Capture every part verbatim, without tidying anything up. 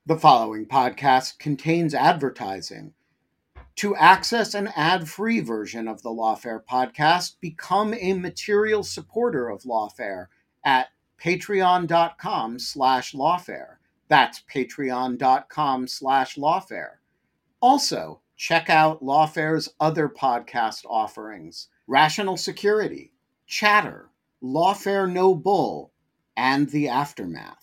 The following podcast contains advertising. To access an ad-free version of the Lawfare podcast, become a material supporter of Lawfare at patreon.com slash lawfare. That's patreon.com slash lawfare. Also, check out Lawfare's other podcast offerings: Rational Security, Chatter, Lawfare No Bull, and The Aftermath.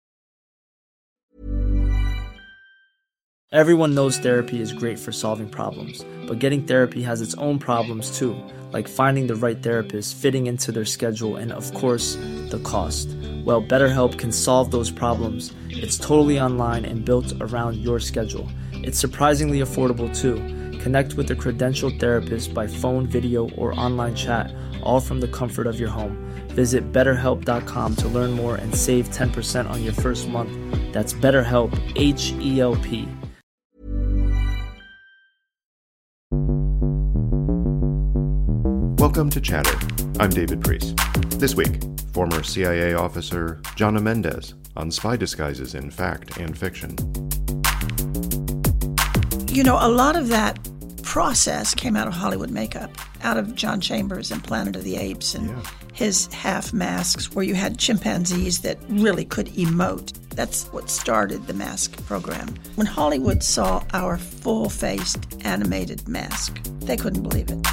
Everyone knows therapy is great for solving problems, but getting therapy has its own problems too, like finding the right therapist, fitting into their schedule, and of course, the cost. Well, BetterHelp can solve those problems. It's totally online and built around your schedule. It's surprisingly affordable too. Connect with a credentialed therapist by phone, video, or online chat, all from the comfort of your home. Visit better help dot com to learn more and save ten percent on your first month. That's BetterHelp, H E L P. Welcome to Chatter. I'm David Priest. This week, former C I A officer Jana Mendez on spy disguises in fact and fiction. You know, a lot of that process came out of Hollywood makeup, out of John Chambers and Planet of the Apes and yeah. his half masks where you had chimpanzees that really could emote. That's what started the mask program. When Hollywood saw our full-faced animated mask, they couldn't believe it.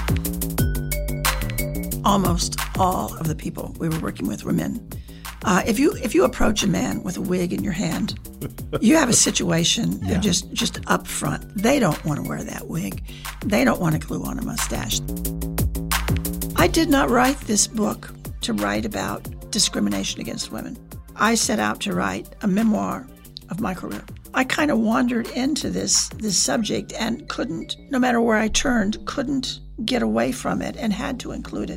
Almost all of the people we were working with were men. Uh, if you if you approach a man with a wig in your hand, you have a situation yeah. just, just up front. They don't want to wear that wig. They don't want to glue on a mustache. I did not write this book to write about discrimination against women. I set out to write a memoir of my career. I kind of wandered into this, this subject and couldn't, no matter where I turned, couldn't get away from it and had to include it.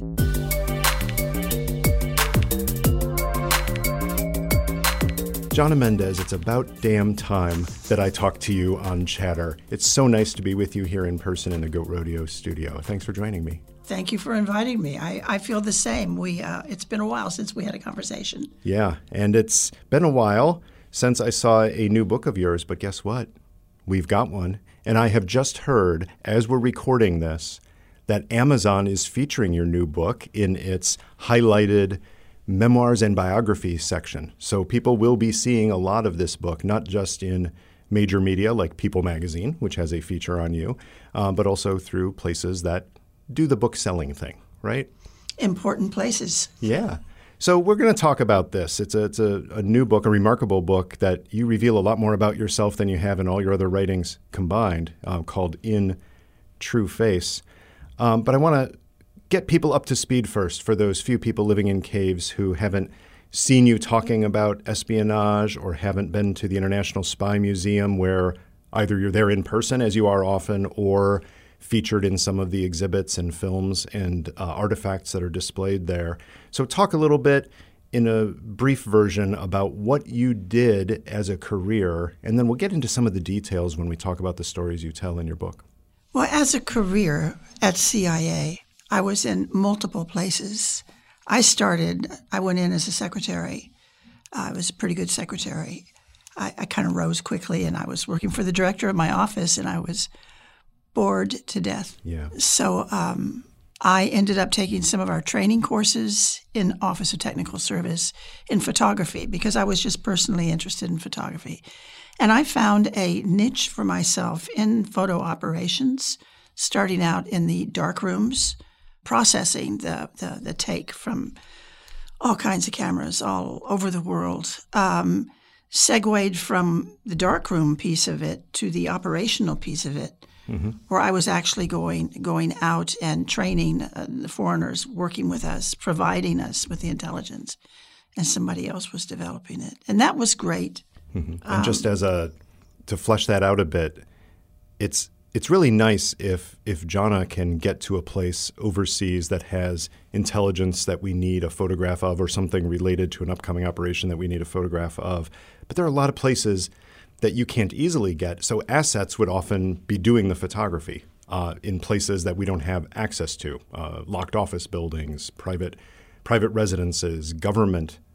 Jana Mendez, it's about damn time that I talked to you on Chatter. It's so nice to be with you here in person in the Goat Rodeo studio. Thanks for joining me. Thank you for inviting me. I, I feel the same. We uh, it's been a while since we had a conversation. Yeah, and it's been a while since I saw a new book of yours, but guess what? We've got one. And I have just heard, as we're recording this, that Amazon is featuring your new book in its highlighted memoirs and biographies section. So people will be seeing a lot of this book, not just in major media like People magazine, which has a feature on you, uh, but also through places that do the book selling thing, right? Important places. Yeah. So we're going to talk about this. It's a, it's a, a new book, a remarkable book that you reveal a lot more about yourself than you have in all your other writings combined, uh, called In True Face. Um, but I want to get people up to speed first for those few people living in caves who haven't seen you talking about espionage or haven't been to the International Spy Museum, where either you're there in person, as you are often, or featured in some of the exhibits and films and uh, artifacts that are displayed there. So talk a little bit in a brief version about what you did as a career, and then we'll get into some of the details when we talk about the stories you tell in your book. Well, as a career at C I A, I was in multiple places. I started, I went in as a secretary. I was a pretty good secretary. I, I kind of rose quickly, and I was working for the director of my office, and I was bored to death. Yeah. So um, I ended up taking some of our training courses in Office of Technical Service in photography because I was just personally interested in photography. And I found a niche for myself in photo operations, starting out in the dark rooms, processing the, the, the take from all kinds of cameras all over the world, um, segued from the darkroom piece of it to the operational piece of it, mm-hmm. where I was actually going going out and training uh, the foreigners working with us, providing us with the intelligence, and somebody else was developing it. And that was great. Mm-hmm. And um, just as a, to flesh that out a bit, it's It's really nice if if Jana can get to a place overseas that has intelligence that we need a photograph of or something related to an upcoming operation that we need a photograph of. But there are a lot of places that you can't easily get. So assets would often be doing the photography uh, in places that we don't have access to, uh, locked office buildings, private private residences, government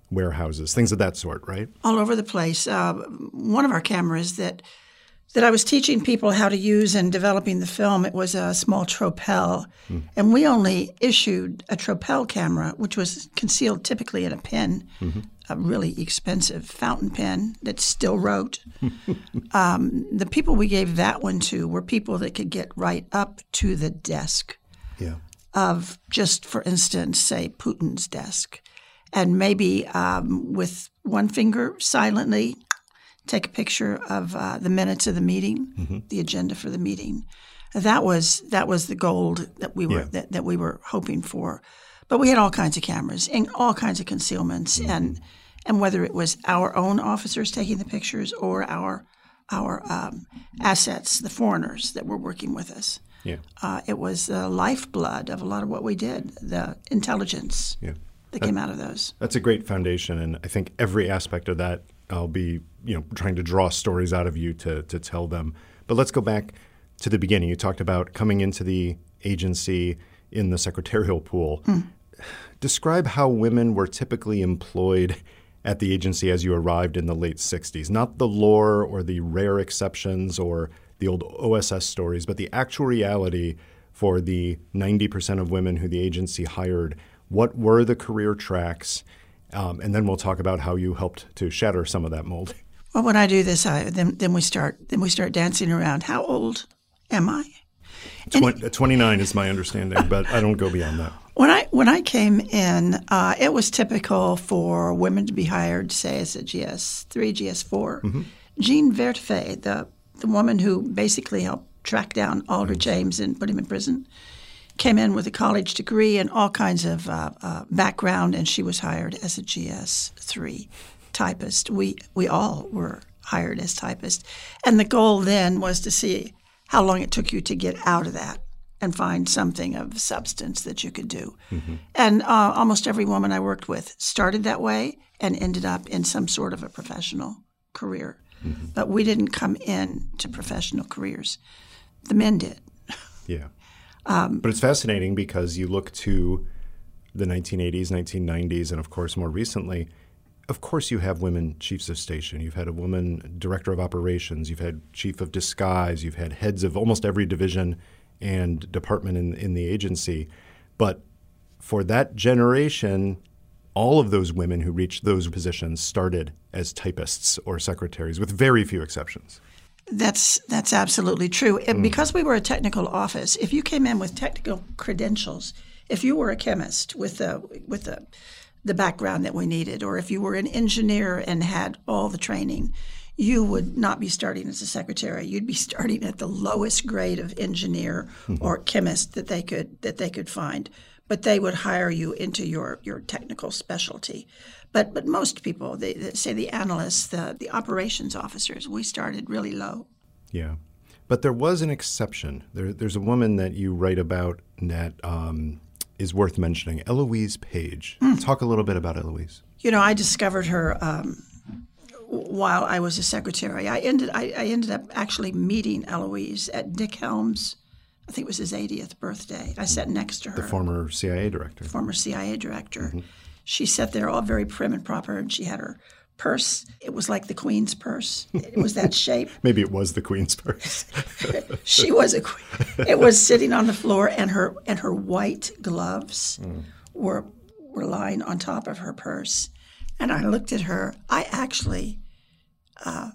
warehouses, things of that sort, right? All over the place. Uh, one of our cameras that that I was teaching people how to use and developing the film, it was a small Tropel. Mm. And we only issued a Tropel camera, which was concealed typically in a pen, mm-hmm. a really expensive fountain pen that still wrote. um, the people we gave that one to were people that could get right up to the desk yeah. of just, for instance, say Putin's desk. And maybe um, with one finger silently take a picture of uh, the minutes of the meeting, mm-hmm. the agenda for the meeting. That was that was the gold that we were yeah. that, that we were hoping for. But we had all kinds of cameras and all kinds of concealments, mm-hmm. and and whether it was our own officers taking the pictures or our our um, assets, the foreigners that were working with us. Yeah, uh, it was the lifeblood of a lot of what we did. The intelligence yeah. that, that came out of those. That's a great foundation, and I think every aspect of that, I'll be, you know, trying to draw stories out of you to to tell them. But let's go back to the beginning. You talked about coming into the agency in the secretarial pool. Mm. Describe how women were typically employed at the agency as you arrived in the late sixties. Not the lore or the rare exceptions or the old O S S stories, but the actual reality for the ninety percent of women who the agency hired. What were the career tracks? Um, and then we'll talk about how you helped to shatter some of that mold. Well, when I do this, I, then then we start then we start dancing around. How old am I? Tw- twenty-nine is my understanding, but I don't go beyond that. When I when I came in, uh, it was typical for women to be hired, say, as a G S three, G S four. Mm-hmm. Jean Vertefeuille, the the woman who basically helped track down Aldrich Ames and put him in prison, came in with a college degree and all kinds of uh, uh, background, and she was hired as a G S three typist. We we all were hired as typists. And the goal then was to see how long it took you to get out of that and find something of substance that you could do. Mm-hmm. And uh, almost every woman I worked with started that way and ended up in some sort of a professional career. Mm-hmm. But we didn't come in to professional careers. The men did. Yeah. Um, but it's fascinating because you look to the nineteen eighties, nineteen nineties, and of course more recently, of course you have women chiefs of station. You've had a woman director of operations. You've had chief of disguise. You've had heads of almost every division and department in, in the agency. But for that generation, all of those women who reached those positions started as typists or secretaries, with very few exceptions. That's that's absolutely true. Mm. Because we were a technical office, if you came in with technical credentials, if you were a chemist with the with the, the background that we needed, or if you were an engineer and had all the training, you would not be starting as a secretary. You'd be starting at the lowest grade of engineer mm-hmm. or chemist that they could that they could find. But they would hire you into your, your technical specialty. But but most people, they, they say the analysts, the, the operations officers, we started really low. Yeah. But there was an exception. There, there's a woman that you write about that um, is worth mentioning, Eloise Page. Mm. Talk a little bit about Eloise. You know, I discovered her um, while I was a secretary. I ended I, I ended up actually meeting Eloise at Dick Helms. I think it was his eightieth birthday. I sat next to her. The former C I A director. Former C I A director. Mm-hmm. She sat there all very prim and proper, and she had her purse. It was like the Queen's purse. It was that shape. Maybe it was the Queen's purse. She was a queen. It was sitting on the floor, and her and her white gloves mm. were were lying on top of her purse. And I looked at her. I actually, uh,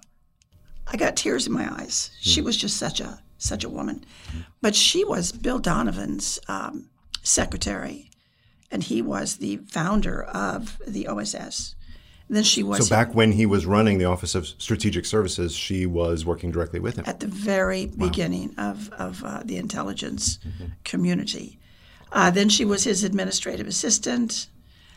I got tears in my eyes. Mm. She was just such a such a woman. But she was Bill Donovan's um, secretary, and he was the founder of the O S S. And then she was. So back when he was running the Office of Strategic Services, she was working directly with him. At the very wow. beginning of, of uh, the intelligence mm-hmm. community. Uh, then she was his administrative assistant,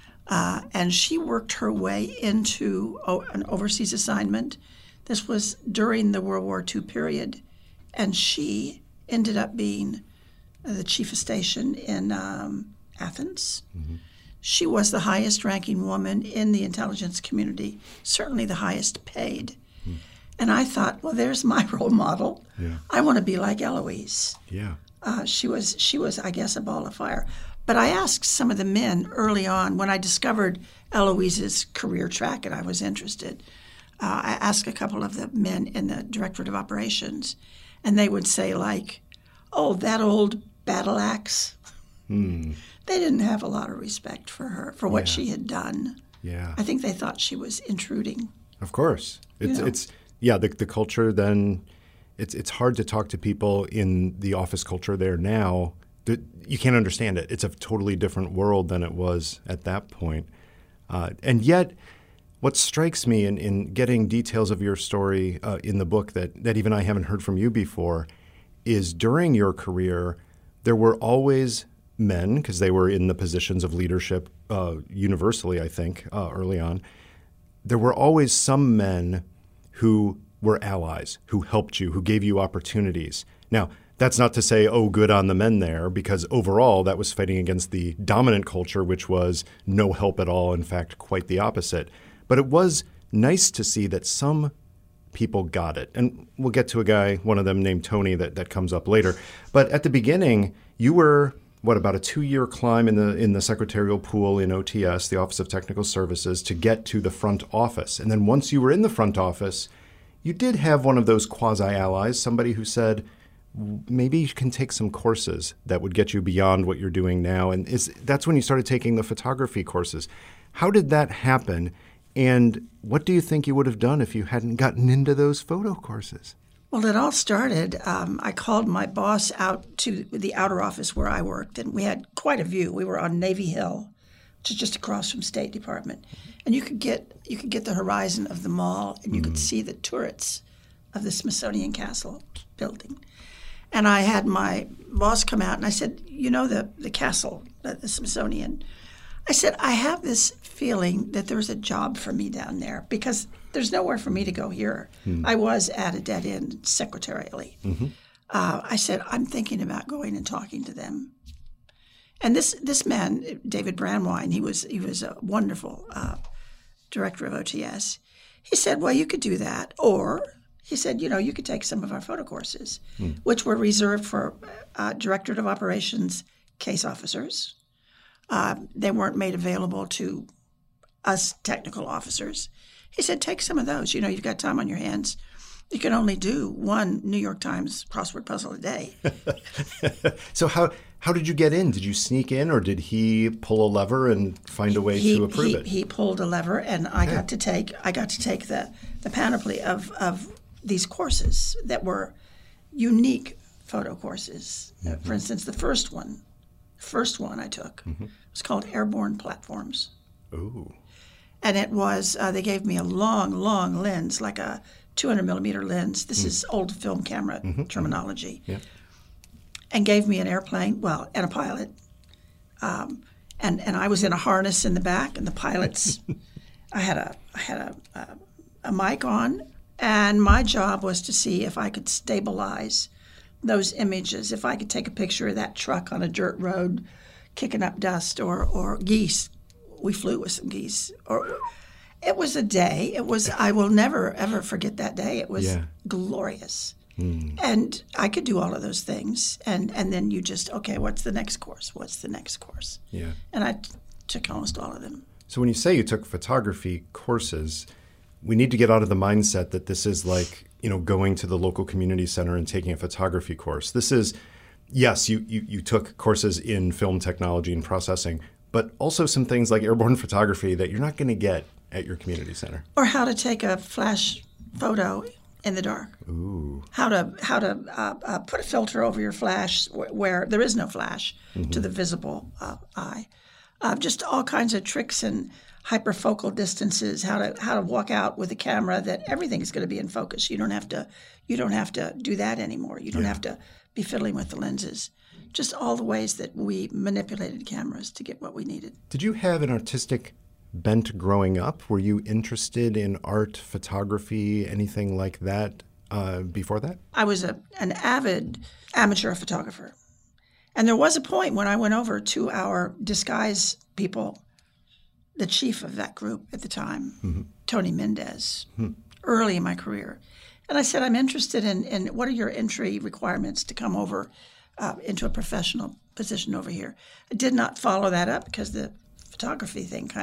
uh, and she worked her way into o- an overseas assignment. This was during the World War Two period. And she ended up being the chief of station in um, Athens. Mm-hmm. She was the highest-ranking woman in the intelligence community, certainly the highest paid. Mm. And I thought, well, there's my role model. Yeah. I want to be like Eloise. Yeah. Uh, she was, she was, I guess, a ball of fire. But I asked some of the men early on when I discovered Eloise's career track, and I was interested. Uh, I asked a couple of the men in the Directorate of Operations, and they would say, like, oh, that old battle axe. Hmm. They didn't have a lot of respect for her, for what Yeah. she had done. Yeah. I think they thought she was intruding. Of course. It's, You know. it's yeah, the, the culture then, it's it's hard to talk to people in the office culture there now. That you can't understand it. It's a totally different world than it was at that point. Uh, and yet, what strikes me in, in getting details of your story uh, in the book that, that even I haven't heard from you before is during your career, there were always men, because they were in the positions of leadership uh, universally, I think, uh, early on. There were always some men who were allies, who helped you, who gave you opportunities. Now, that's not to say, oh, good on the men there, because overall that was fighting against the dominant culture, which was no help at all, in fact, quite the opposite. But it was nice to see that some people got it. And we'll get to a guy, one of them named Tony, that, that comes up later. But at the beginning, you were, what, about a two-year climb in the in the secretarial pool in O T S, the Office of Technical Services, to get to the front office. And then once you were in the front office, you did have one of those quasi-allies, somebody who said, maybe you can take some courses that would get you beyond what you're doing now. And is, that's when you started taking the photography courses. How did that happen? And what do you think you would have done if you hadn't gotten into those photo courses? Well, it all started, um, I called my boss out to the outer office where I worked, and we had quite a view. We were on Navy Hill, which is just across from State Department. And you could get you could get the horizon of the mall, and you mm-hmm. could see the turrets of the Smithsonian Castle building. And I had my boss come out, and I said, you know, the, the castle, the, the Smithsonian. I said, I have this feeling that there's a job for me down there because there's nowhere for me to go here. Mm. I was at a dead end secretarially. Mm-hmm. Uh, I said, I'm thinking about going and talking to them. And this this man, David Brandwine, he was he was a wonderful uh, director of O T S. He said, well, you could do that, or he said, you know, you could take some of our photo courses, mm. which were reserved for uh, Directorate of Operations case officers. Uh, they weren't made available to us technical officers. He said, take some of those. You know, you've got time on your hands. You can only do one New York Times crossword puzzle a day. So how how did you get in? Did you sneak in, or did he pull a lever and find a way he, to approve he, it? He pulled a lever, and I okay. got to take I got to take the the panoply of of these courses that were unique photo courses. Mm-hmm. Uh, for instance, the first one, first one I took mm-hmm. was called Airborne Platforms. Ooh. And it was, uh, they gave me a long, long lens, like a two hundred millimeter lens. This mm. is old film camera mm-hmm. terminology. Yeah. And gave me an airplane, well, and a pilot. Um, and, and I was in a harness in the back, and the pilots, I had a I had a, a, a mic on, and my job was to see if I could stabilize those images, if I could take a picture of that truck on a dirt road kicking up dust, or, or geese. We flew with some geese. Or it was a day. It was. I will never ever forget that day. It was yeah. glorious, mm. and I could do all of those things. And and then you just okay. What's the next course? What's the next course? Yeah. And I t- took almost all of them. So when you say you took photography courses, we need to get out of the mindset that this is like, you know, going to the local community center and taking a photography course. This is, yes, you you, you took courses in film technology and processing, but also some things like airborne photography that you're not going to get at your community center. Or how to take a flash photo in the dark. Ooh. How to how to uh, uh, put a filter over your flash where, where there is no flash mm-hmm. to the visible uh, eye. Uh, just all kinds of tricks and hyperfocal distances. How to how to walk out with a camera that everything is going to be in focus. You don't have to you don't have to do that anymore. You don't yeah. have to be fiddling with the lenses. Just all the ways that we manipulated cameras to get what we needed. Did you have an artistic bent growing up? Were you interested in art, photography, anything like that uh, before that? I was a, an avid amateur photographer. And there was a point when I went over to our disguise people, the chief of that group at the time, mm-hmm. Tony Mendez, mm-hmm. early in my career. And I said, I'm interested in, in what are your entry requirements to come over Uh, into a professional position over here. I did not follow that up because the photography thing kind of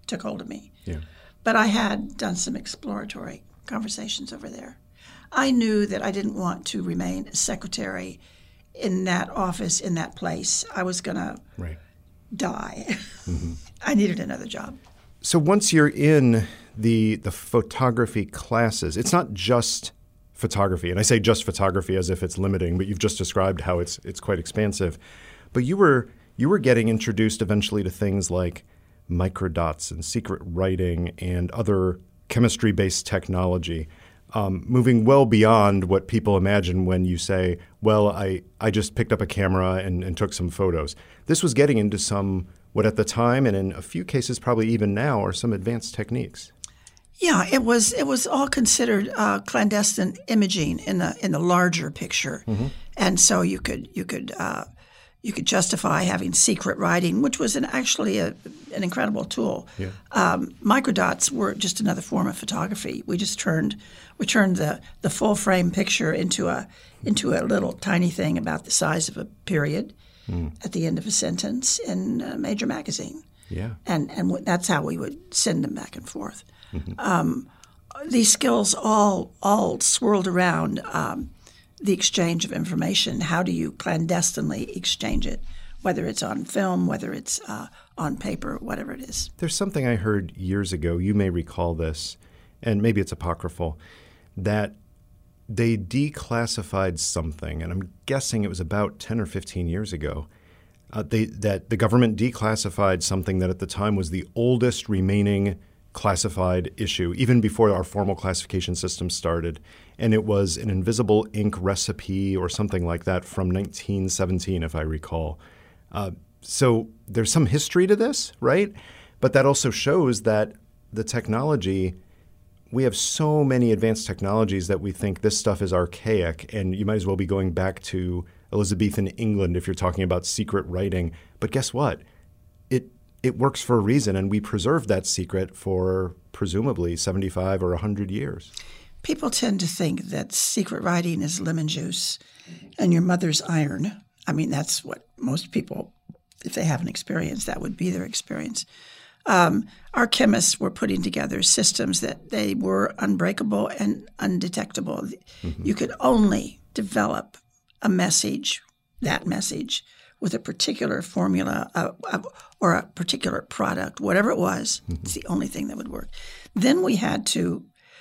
took hold of me. Yeah. But I had done some exploratory conversations over there. I knew that I didn't want to remain a secretary in that office, in that place. I was going to Right. die. Mm-hmm. I needed another job. So once you're in the the photography classes, it's not just photography, and I say just photography as if it's limiting, but you've just described how it's it's quite expansive. But you were you were getting introduced eventually to things like microdots and secret writing and other chemistry-based technology, um, moving well beyond what people imagine when you say, well, I, I just picked up a camera and, and took some photos. This was getting into some, what at the time, and in a few cases probably even now, are some advanced techniques. Yeah, it was it was all considered uh, clandestine imaging in the in the larger picture, mm-hmm. and so you could you could uh, you could justify having secret writing, which was an actually a, an incredible tool. Yeah. Um, microdots were just another form of photography. We just turned we turned the, the full frame picture into a into a little tiny thing about the size of a period mm. at the end of a sentence in a major magazine. Yeah, and and w- that's how we would send them back and forth. Mm-hmm. Um, these skills all all swirled around um, the exchange of information. How do you clandestinely exchange it, whether it's on film, whether it's uh, on paper, whatever it is? There's something I heard years ago, you may recall this, and maybe it's apocryphal, that they declassified something, and I'm guessing it was about ten or fifteen years ago, uh, they, that the government declassified something that at the time was the oldest remaining classified issue, even before our formal classification system started. And it was an invisible ink recipe or something like that from nineteen seventeen, if I recall. Uh, so there's some history to this, right? But that also shows that the technology, we have so many advanced technologies that we think this stuff is archaic, and you might as well be going back to Elizabethan England if you're talking about secret writing. But guess what? It It works for a reason, and we preserved that secret for presumably seventy-five or one hundred years. People tend to think that secret writing is lemon juice and your mother's iron. I mean, that's what most people, if they haven't experienced, that would be their experience. Um, our chemists were putting together systems that they were unbreakable and undetectable. Mm-hmm. You could only develop a message, that message, with a particular formula uh, uh, or a particular product, whatever it was. Mm-hmm. It's the only thing that would work. Then we had to,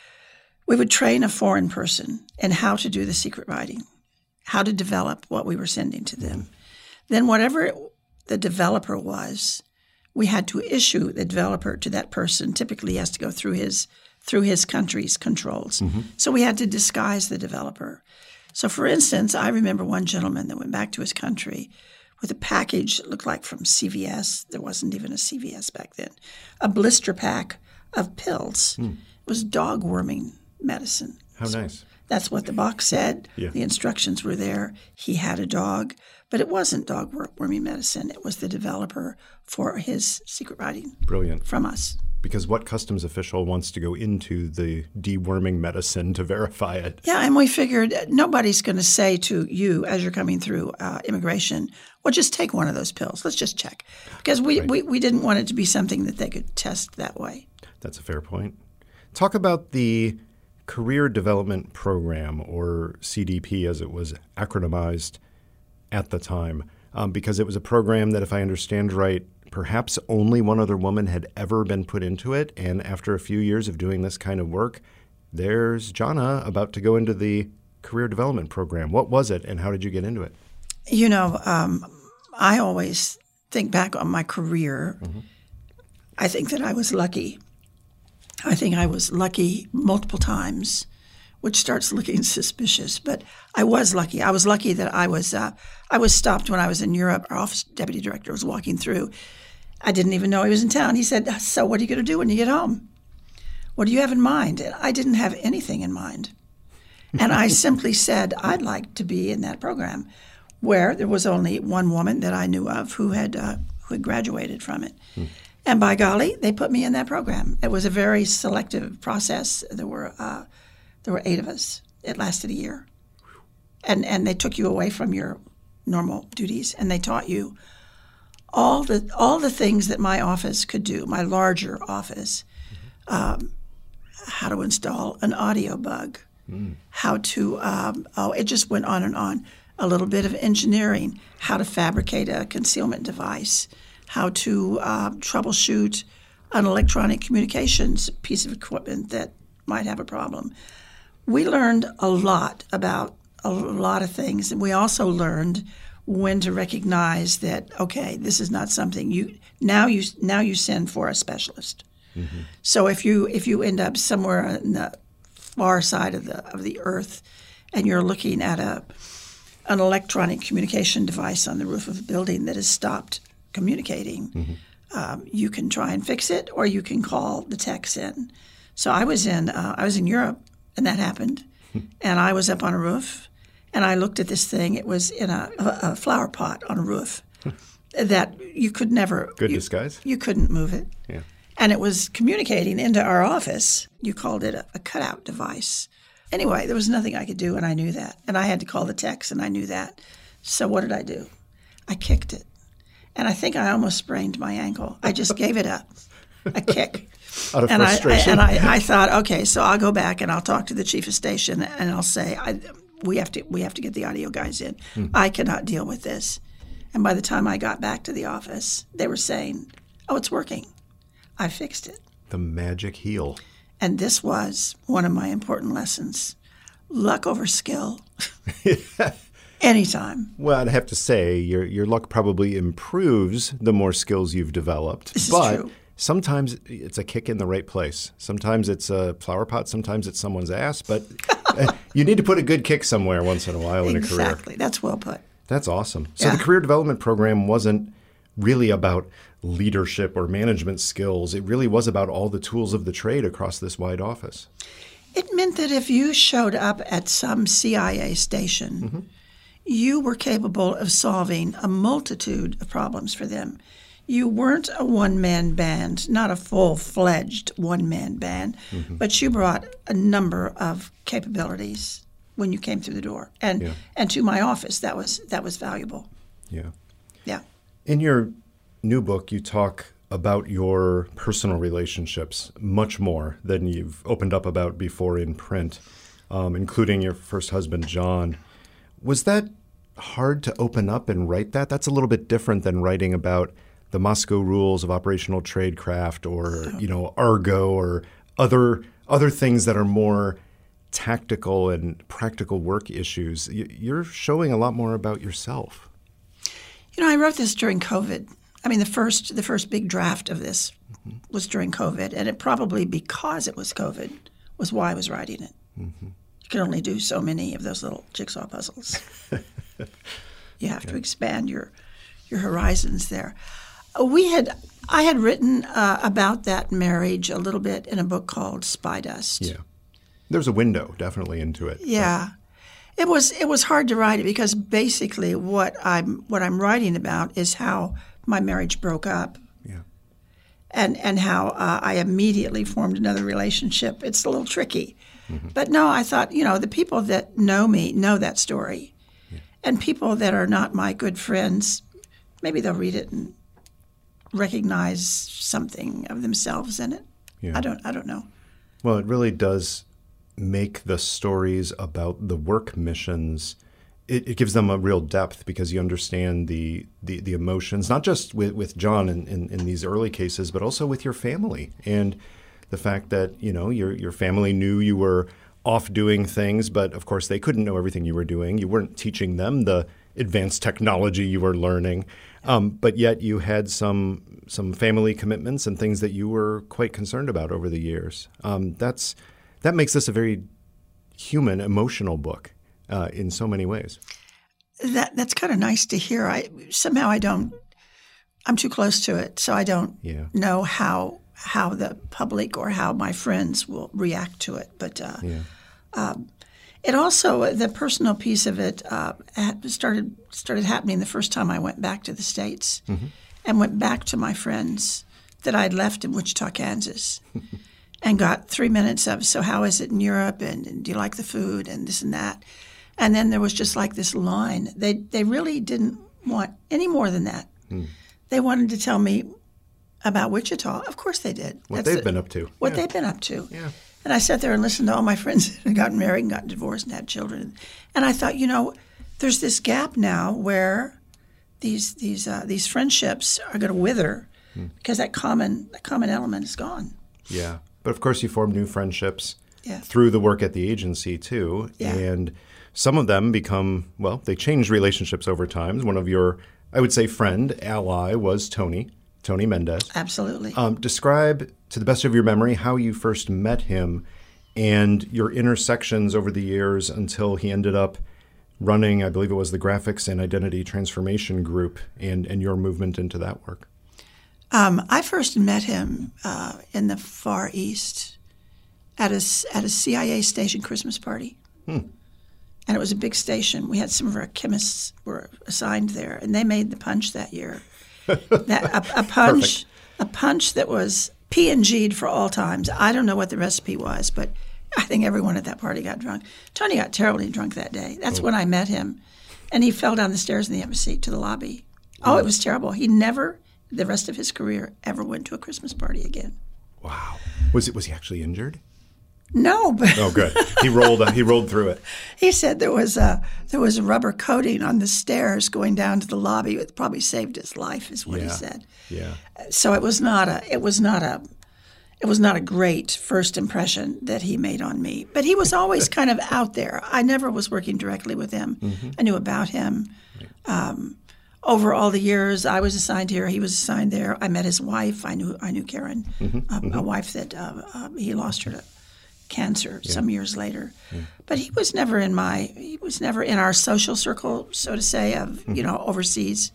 we would train a foreign person in how to do the secret writing, how to develop what we were sending to them. Mm-hmm. Then whatever the developer was, we had to issue the developer to that person. Typically, he has to go through his through his country's controls. Mm-hmm. So we had to disguise the developer. So, for instance, I remember one gentleman that went back to his country with a package that looked like from C V S. There wasn't even a C V S back then. A blister pack of pills. Mm. It was dog worming medicine. How so nice. That's what the box said. Yeah. The instructions were there. He had a dog, but it wasn't dog worming medicine. It was the developer for his secret writing. Brilliant. From us. Because what customs official wants to go into the deworming medicine to verify it? Yeah, and we figured nobody's going to say to you as you're coming through uh, immigration, well, just take one of those pills. Let's just check. Because we, right. we, we didn't want it to be something that they could test that way. That's a fair point. Talk about the Career Development Program, or C D P as it was acronymized at the time, um, because it was a program that, if I understand right, perhaps only one other woman had ever been put into it. And after a few years of doing this kind of work, there's Jana about to go into the Career Development Program. What was it, and how did you get into it? You know, um, I always think back on my career. Mm-hmm. I think that I was lucky. I think I was lucky multiple times, which starts looking suspicious. But I was lucky. I was lucky that I was uh, I was stopped when I was in Europe. Our office deputy director was walking through. I didn't even know he was in town. He said, "So what are you going to do when you get home? What do you have in mind?" And I didn't have anything in mind. And I simply said, I'd like to be in that program, where there was only one woman that I knew of who had uh, who had graduated from it. Hmm. And by golly, they put me in that program. It was a very selective process. There were uh, there were eight of us. It lasted a year. And and they took you away from your normal duties, and they taught you all the all the things that my office could do, my larger office, um, how to install an audio bug, mm. how to um, oh, it just went on and on. A little bit of engineering, how to fabricate a concealment device, how to uh, troubleshoot an electronic communications piece of equipment that might have a problem. We learned a lot about a lot of things, and we also learned when to recognize that, okay, this is not something you now you now you send for a specialist. Mm-hmm. So if you if you end up somewhere in the far side of the of the earth, and you're looking at a an electronic communication device on the roof of a building that has stopped communicating, mm-hmm. um, you can try and fix it, or you can call the techs in. So I was in uh, I was in Europe, and that happened, and I was up on a roof, and I looked at this thing. It was in a, a, a flower pot on a roof that you could never good you, disguise. You couldn't move it, yeah, and it was communicating into our office. You called it a, a cutout device. Anyway, there was nothing I could do, and I knew that. And I had to call the techs, and I knew that. So what did I do? I kicked it. And I think I almost sprained my ankle. I just gave it a, a kick. Out of and frustration. I, I, and I, I thought, okay, so I'll go back, and I'll talk to the chief of station, and I'll say, I, we have to we have to get the audio guys in. Hmm. I cannot deal with this. And by the time I got back to the office, they were saying, oh, it's working. I fixed it. The magic heel. And this was one of my important lessons. Luck over skill. Anytime. Well, I'd have to say your your luck probably improves the more skills you've developed. This but is true. Sometimes it's a kick in the right place. Sometimes it's a flower pot. Sometimes it's someone's ass. But you need to put a good kick somewhere once in a while in exactly. a career. Exactly. That's well put. That's awesome. So yeah. the career development program wasn't really about leadership or management skills. It really was about all the tools of the trade across this wide office. It meant that if you showed up at some C I A station, mm-hmm. you were capable of solving a multitude of problems for them. You weren't a one-man band, not a full-fledged one-man band, mm-hmm. but you brought a number of capabilities when you came through the door. And yeah. and to my office, that was that was valuable. Yeah. Yeah. In your new book, you talk about your personal relationships much more than you've opened up about before in print, um, including your first husband, John. Was that hard to open up and write that? That's a little bit different than writing about the Moscow rules of operational tradecraft or, you know, Argo or other other things that are more tactical and practical work issues. You're showing a lot more about yourself. You know, I wrote this during COVID. I mean, the first the first big draft of this mm-hmm. was during COVID, and it probably because it was COVID was why I was writing it. Mm-hmm. You can only do so many of those little jigsaw puzzles. You have yeah. to expand your your horizons there. We had I had written uh, about that marriage a little bit in a book called Spy Dust. Yeah, there's a window definitely into it. Yeah. It was it was hard to write it because basically what I'm what I'm writing about is how my marriage broke up, yeah, and and how uh, I immediately formed another relationship. It's a little tricky, mm-hmm. but no, I thought you know the people that know me know that story, yeah. and people that are not my good friends, maybe they'll read it and recognize something of themselves in it. Yeah. I don't I don't know. Well, it really does make the stories about the work missions, it, it gives them a real depth because you understand the the, the emotions, not just with, with John in, in, in these early cases, but also with your family. And the fact that, you know, your your family knew you were off doing things, but of course they couldn't know everything you were doing. You weren't teaching them the advanced technology you were learning. Um, but yet you had some some family commitments and things that you were quite concerned about over the years. Um, that's That makes this a very human, emotional book uh, in so many ways. That that's kind of nice to hear. I somehow I don't. I'm too close to it, so I don't yeah. know how how the public or how my friends will react to it. But uh, yeah. um, it also the personal piece of it uh, started started happening the first time I went back to the States mm-hmm. and went back to my friends that I'd left in Wichita, Kansas. And got three minutes of, so how is it in Europe, and, and do you like the food, and this and that. And then there was just like this line. They they really didn't want any more than that. Mm. They wanted to tell me about Wichita. Of course they did. What That's they've the- been up to. What Yeah. they've been up to. Yeah. And I sat there and listened to all my friends that had gotten married and gotten divorced and had children. And I thought, you know, there's this gap now where these these uh, these friendships are going to wither Hmm. because that common that common element is gone. Yeah. But of course, you form new friendships Yeah. through the work at the agency, too. Yeah. And some of them become, well, they change relationships over time. One of your, I would say, friend, ally was Tony, Tony Mendez. Absolutely. Um, describe, to the best of your memory, how you first met him and your intersections over the years until he ended up running, I believe it was the Graphics and Identity Transformation Group, and, and your movement into that work. Um, I first met him uh, in the Far East at a, s- at a C I A station Christmas party. Hmm. And it was a big station. We had some of our chemists were assigned there, and they made the punch that year. that, a, a punch, a punch that was P and G'd for all times. I don't know what the recipe was, but I think everyone at that party got drunk. Tony got terribly drunk that day. That's Oh. when I met him, and he fell down the stairs in the embassy to the lobby. Oh, it was terrible. He never, the rest of his career, ever went to a Christmas party again. Wow. Was it? Was he actually injured? No, but Oh, good. He rolled. Uh, he rolled through it. he said there was a there was a rubber coating on the stairs going down to the lobby. It probably saved his life, is what he Yeah. said. Yeah. So it was not a it was not a it was not a great first impression that he made on me. But he was always kind of out there. I never was working directly with him. Mm-hmm. I knew about him. Um, over all the years, I was assigned here. He was assigned there. I met his wife. I knew I knew Karen, Mm-hmm. a, a wife that uh, uh, he lost her to cancer some years later. But he was never in my he was never in our social circle, so to say, of you know overseas.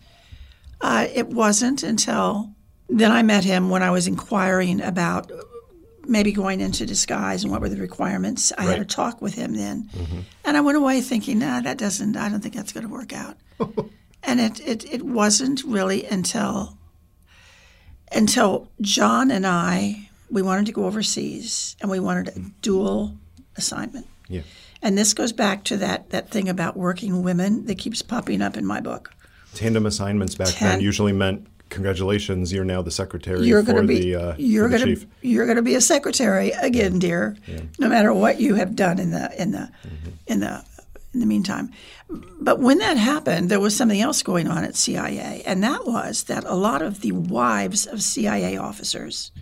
Uh, it wasn't until then I met him when I was inquiring about maybe going into disguise and what were the requirements. I had a Right. talk with him then, and I went away thinking, nah, that doesn't. I don't think that's going to work out. And it, it it wasn't really until until John and I we wanted to go overseas and we wanted a dual assignment. Yeah. And this goes back to that that thing about working women that keeps popping up in my book. Tandem assignments back Tan- then usually meant congratulations. You're now the secretary You're for going to be the, uh, you're for the going chief. to you're going to be a secretary again, dear. No matter what you have done in the in the in the in the meantime. But when that happened, there was something else going on at C I A, and that was that a lot of the wives of C I A officers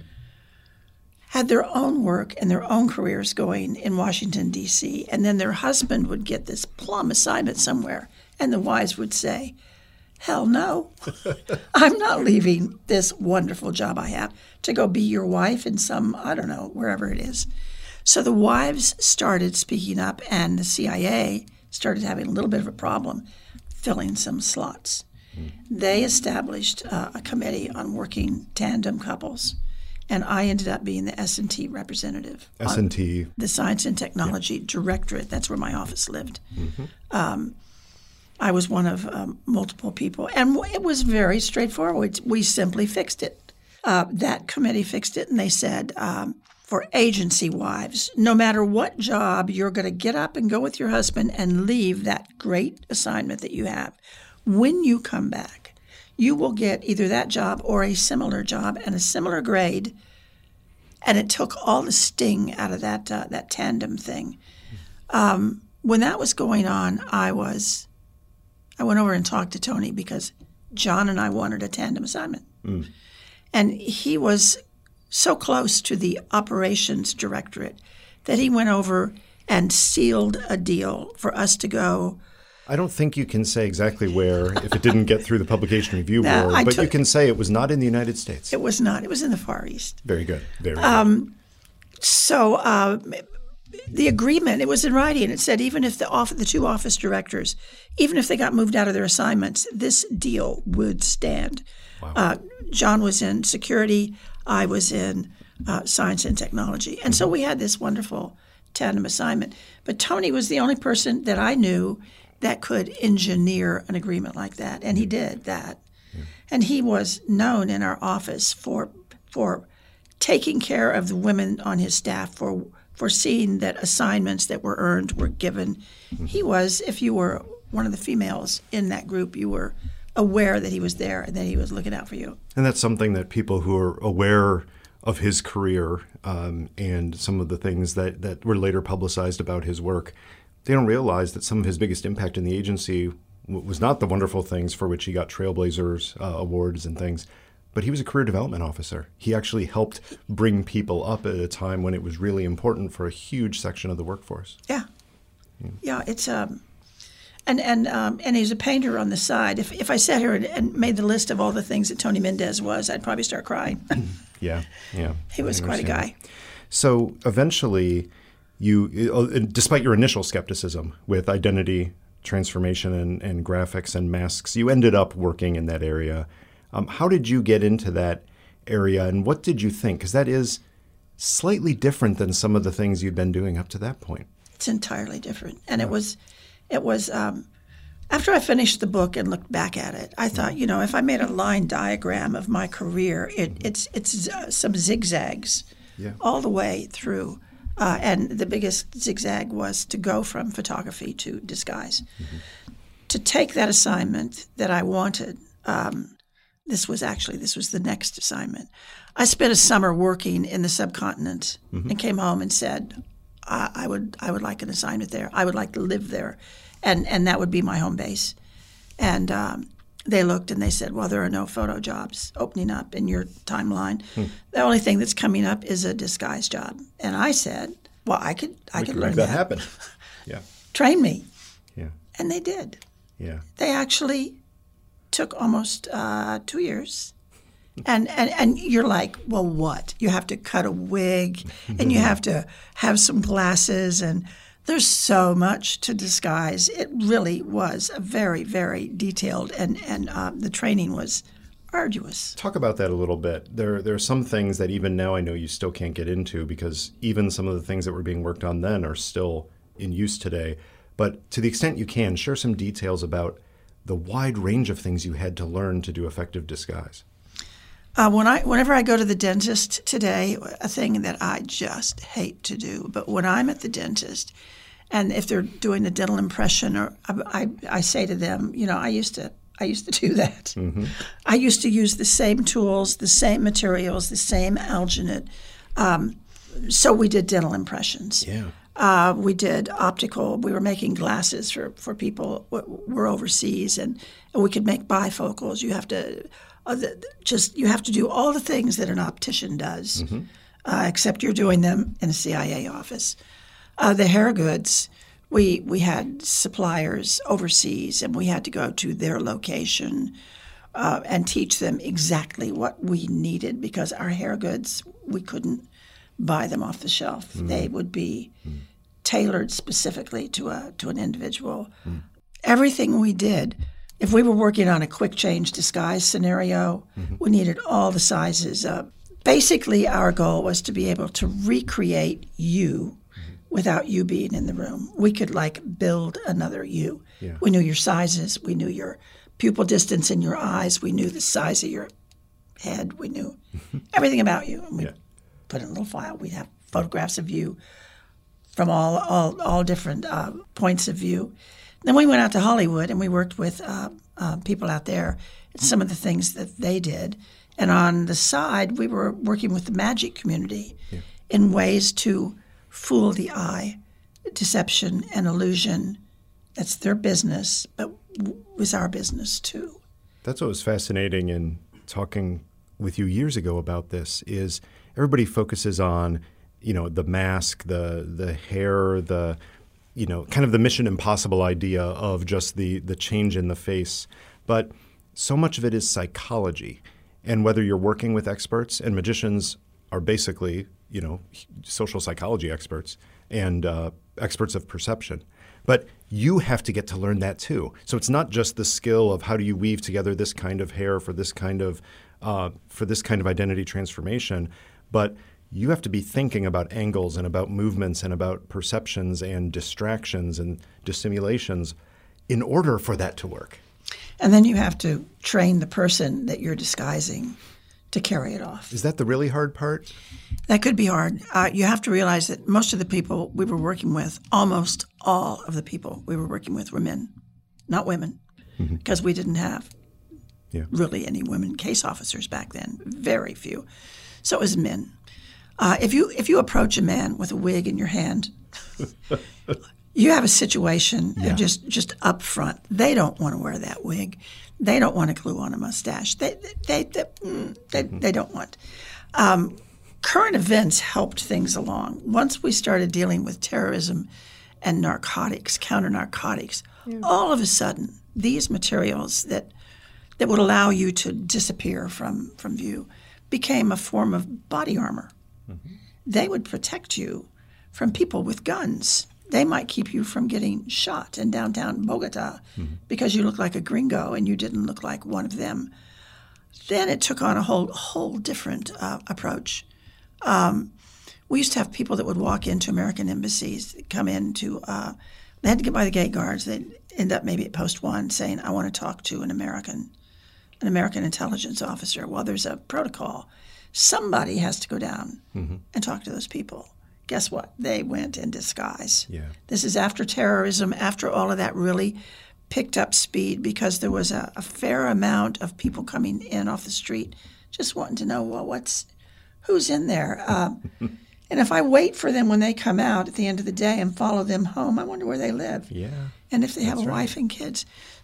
had their own work and their own careers going in Washington, D C, and then their husband would get this plum assignment somewhere, and the wives would say, hell no, I'm not leaving this wonderful job I have to go be your wife in some, I don't know, wherever it is. So the wives started speaking up, and the C I A started having a little bit of a problem filling some slots. They established uh, a committee on working tandem couples, and I ended up being the S and T representative. on S and T. The Science and Technology Directorate. That's where my office lived. Um, I was one of um, multiple people, and it was very straightforward. We simply fixed it. Uh, that committee fixed it, and they said, um, for agency wives, no matter what job, you're going to get up and go with your husband and leave that great assignment that you have. When you come back, you will get either that job or a similar job and a similar grade. And it took all the sting out of that uh, that tandem thing. Um, when that was going on, I was, I went over and talked to Tony because John and I wanted a tandem assignment. Mm. And he was so close to the operations directorate that he went over and sealed a deal for us to go. I don't think you can say exactly where if it didn't get through the publication review No, board, I but you took- can say it was not in the United States. It was not. It was in the Far East. Very good. Very Um, good. So uh, the agreement, it was in writing. It said even if the off, the two office directors, even if they got moved out of their assignments, this deal would stand. Wow. Uh, John was in security. I was in uh, science and technology. And so we had this wonderful tandem assignment. But Tony was the only person that I knew that could engineer an agreement like that. And he did that. And he was known in our office for for taking care of the women on his staff, for for seeing that assignments that were earned were given. He was, if you were one of the females in that group, you were aware that he was there and that he was looking out for you. And that's something that people who are aware of his career um, and some of the things that, that were later publicized about his work, they don't realize that some of his biggest impact in the agency w- was not the wonderful things for which he got Trailblazers uh, awards and things, but he was a career development officer. He actually helped bring people up at a time when it was really important for a huge section of the workforce. Yeah. Yeah, yeah it's... um. And and um, and he's a painter on the side. If if I sat here and, and made the list of all the things that Tony Mendez was, I'd probably start crying. yeah, yeah. He was quite a guy. So eventually, you, despite your initial skepticism with identity transformation and, and graphics and masks, you ended up working in that area. Um, how did you get into that area, and what did you think? Because that is slightly different than some of the things you'd been doing up to that point. It's entirely different, and yeah. it was. It was, um, after I finished the book and looked back at it, I thought, you know, if I made a line diagram of my career, it, it's it's uh, some zigzags yeah. all the way through. Uh, and the biggest zigzag was to go from photography to disguise. Mm-hmm. To take that assignment that I wanted, um, this was actually, this was the next assignment. I spent a summer working in the subcontinent mm-hmm. and came home and said, I, I would I would like an assignment there. I would like to live there, and and that would be my home base. And um, they looked and they said, well, there are no photo jobs opening up in your timeline. Hmm. The only thing that's coming up is a disguise job. And I said, well, I could I we could could learn make that, that. happen. Yeah. Train me. Yeah. And they did. Yeah. They actually took almost uh, two years. And, and and you're like, well, what? You have to cut a wig, and you have to have some glasses, and there's so much to disguise. It really was a very, very detailed, and and uh, the training was arduous. Talk about that a little bit. There, there are some things that even now I know you still can't get into because even some of the things that were being worked on then are still in use today. But to the extent you can, share some details about the wide range of things you had to learn to do effective disguise. Uh, when I, whenever I go to the dentist today, a thing that I just hate to do, but when I'm at the dentist, and if they're doing a dental impression, or I, I, I say to them, you know, I used to, I used to do that. Mm-hmm. I used to use the same tools, the same materials, the same alginate. Um, so we did dental impressions. Yeah. Uh, we did optical. We were making glasses for, for people who were overseas, and, and we could make bifocals. You have to. Uh, the, just you have to do all the things that an optician does, mm-hmm. uh, except you're doing them in a C I A office. Uh, the hair goods, we we had suppliers overseas, and we had to go to their location uh, and teach them exactly what we needed because our hair goods, we couldn't buy them off the shelf. Mm-hmm. They would be mm-hmm. tailored specifically to a to an individual. Mm-hmm. Everything we did. If we were working on a quick change disguise scenario, mm-hmm. we needed all the sizes. Uh, basically, our goal was to be able to recreate you mm-hmm. without you being in the room. We could, like, build another you. Yeah. We knew your sizes. We knew your pupil distance in your eyes. We knew the size of your head. We knew everything about you. And we'd yeah. put in a little file. We'd have photographs of you from all all, all different uh, points of view. Then we went out to Hollywood and we worked with uh, uh, people out there, some of the things that they did. And on the side, we were working with the magic community yeah. in ways to fool the eye, deception and illusion. That's their business, but was our business too. That's what was fascinating in talking with you years ago about this is everybody focuses on, you know, the mask, the the hair, the you know, kind of the Mission Impossible idea of just the the change in the face. But so much of it is psychology. And whether you're working with experts, and magicians are basically, you know, social psychology experts and uh, experts of perception. But you have to get to learn that too. So it's not just the skill of how do you weave together this kind of hair for this kind of uh, for this kind of identity transformation, but you have to be thinking about angles and about movements and about perceptions and distractions and dissimulations in order for that to work. And then you have to train the person that you're disguising to carry it off. Is that the really hard part? That could be hard. Uh, you have to realize that most of the people we were working with, almost all of the people we were working with were men, not women, because mm-hmm. we didn't have yeah. really any women case officers back then. Very few. So it was men. Uh, if you if you approach a man with a wig in your hand, you have a situation Yeah. just just up front. They don't want to wear that wig. They don't want to glue on a mustache. They they they mm, they, Mm-hmm. they don't want. Um, current events helped things along. Once we started dealing with terrorism and narcotics, counter narcotics, all of a sudden these materials that that would allow you to disappear from from view became a form of body armor. Mm-hmm. They would protect you from people with guns. They might keep you from getting shot in downtown Bogota Mm-hmm. because you look like a gringo and you didn't look like one of them. Then it took on a whole whole different uh, approach. Um, we used to have people that would walk into American embassies, come into, uh, they had to get by the gate guards. They'd end up maybe at post one saying, I want to talk to an American, an American intelligence officer. Well, there's a protocol. Somebody has to go down Mm-hmm. and talk to those people. Guess what? They went in disguise. Yeah. This is after terrorism, after all of that really picked up speed because there was a, a fair amount of people coming in off the street just wanting to know, well, what's, who's in there? Uh, and if I wait for them when they come out at the end of the day and follow them home, I wonder where they live. Yeah. And if they have That's a right. wife and kids.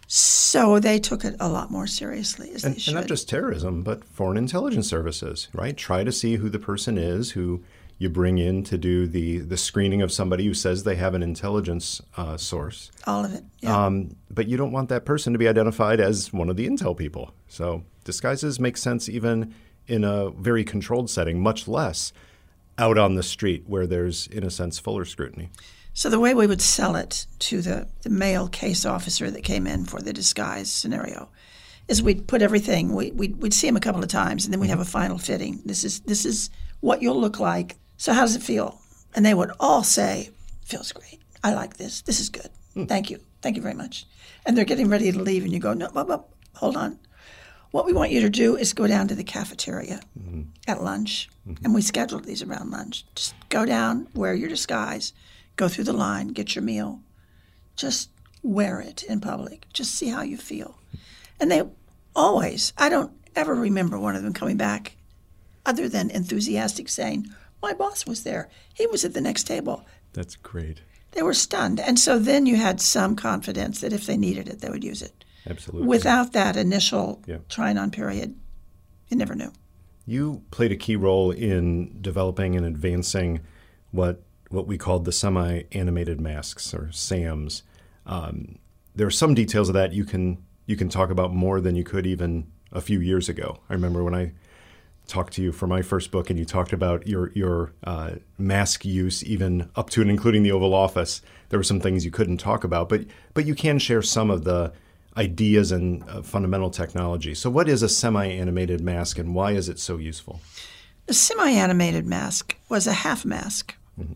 So they took it a lot more seriously, as And, they should. and not just terrorism, but foreign intelligence services, right? Try to see who the person is who you bring in to do the, the screening of somebody who says they have an intelligence uh, source. all of it. Yeah. Um, but you don't want that person to be identified as one of the intel people. So disguises make sense even in a very controlled setting, much less out on the street where there's, in a sense, fuller scrutiny. So the way we would sell it to the, the male case officer that came in for the disguise scenario is we'd put everything, we, we'd, we'd see him a couple of times, and then we'd have a final fitting. This is this is what you'll look like. So how does it feel? And they would all say, feels great. I like this. This is good. Thank you. Thank you very much. And they're getting ready to leave, and you go, no, up, up, hold on. What we want you to do is go down to the cafeteria mm-hmm. at lunch, mm-hmm. and we scheduled these around lunch. Just go down, wear your disguise, go through the line, get your meal. Just wear it in public. Just see how you feel. And they always, I don't ever remember one of them coming back other than enthusiastic saying, my boss was there. He was at the next table. That's great. They were stunned. And so then you had some confidence that if they needed it, they would use it. Absolutely. Without that initial Yeah. trying on period, you never knew. You played a key role in developing and advancing what what we called the semi-animated masks, or SAMs. Um, there are some details of that you can you can talk about more than you could even a few years ago. I remember when I talked to you for my first book, and you talked about your your uh, mask use, even up to and including the Oval Office. There were some things you couldn't talk about, but but you can share some of the ideas and uh, fundamental technology. So what is a semi-animated mask, and why is it so useful? The semi-animated mask was a half mask. Mm-hmm.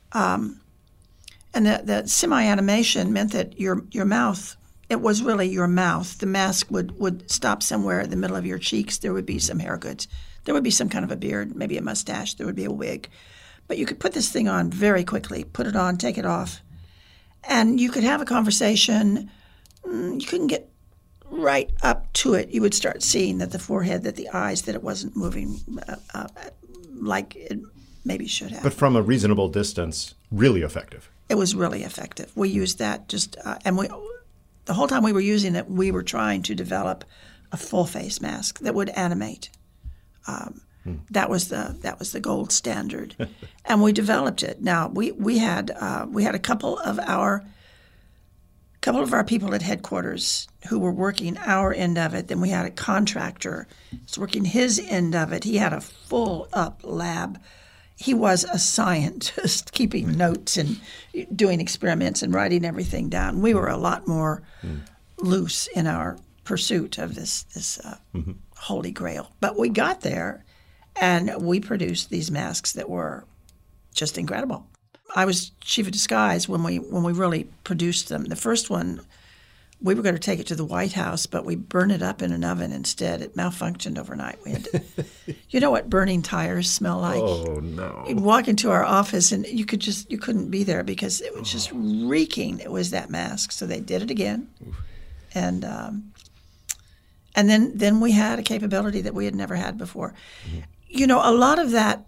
Um, and the, the semi-animation meant that your your mouth, it was really your mouth. The mask would, would stop somewhere in the middle of your cheeks. There would be some hair goods. There would be some kind of a beard, maybe a mustache. There would be a wig. But you could put this thing on very quickly, put it on, take it off. And you could have a conversation. You couldn't get right up to it. You would start seeing that the forehead, that the eyes, that it wasn't moving uh, uh, like it maybe should have. But from a reasonable distance, really effective. It was really effective. We used that just, uh, and we, the whole time we were using it, we were trying to develop a full face mask that would animate. Um, hmm. That was the that was the gold standard, and we developed it. Now we we had uh, we had a couple of our couple of our people at headquarters who were working our end of it. Then we had a contractor who's working his end of it. He had a full up lab. He was a scientist, keeping notes and doing experiments and writing everything down. We were a lot more mm. loose in our pursuit of this this uh, mm-hmm. holy grail. But we got there, and we produced these masks that were just incredible. I was chief of disguise when we when we really produced them. The first one, we were going to take it to the White House, but we burned it up in an oven instead. It malfunctioned overnight. We had to, you know what burning tires smell like? Oh no! You'd walk into our office and you could just you couldn't be there because it was just reeking. It was that mask. So they did it again, Oof. and um, And then, then we had a capability that we had never had before. Mm-hmm. You know, a lot of that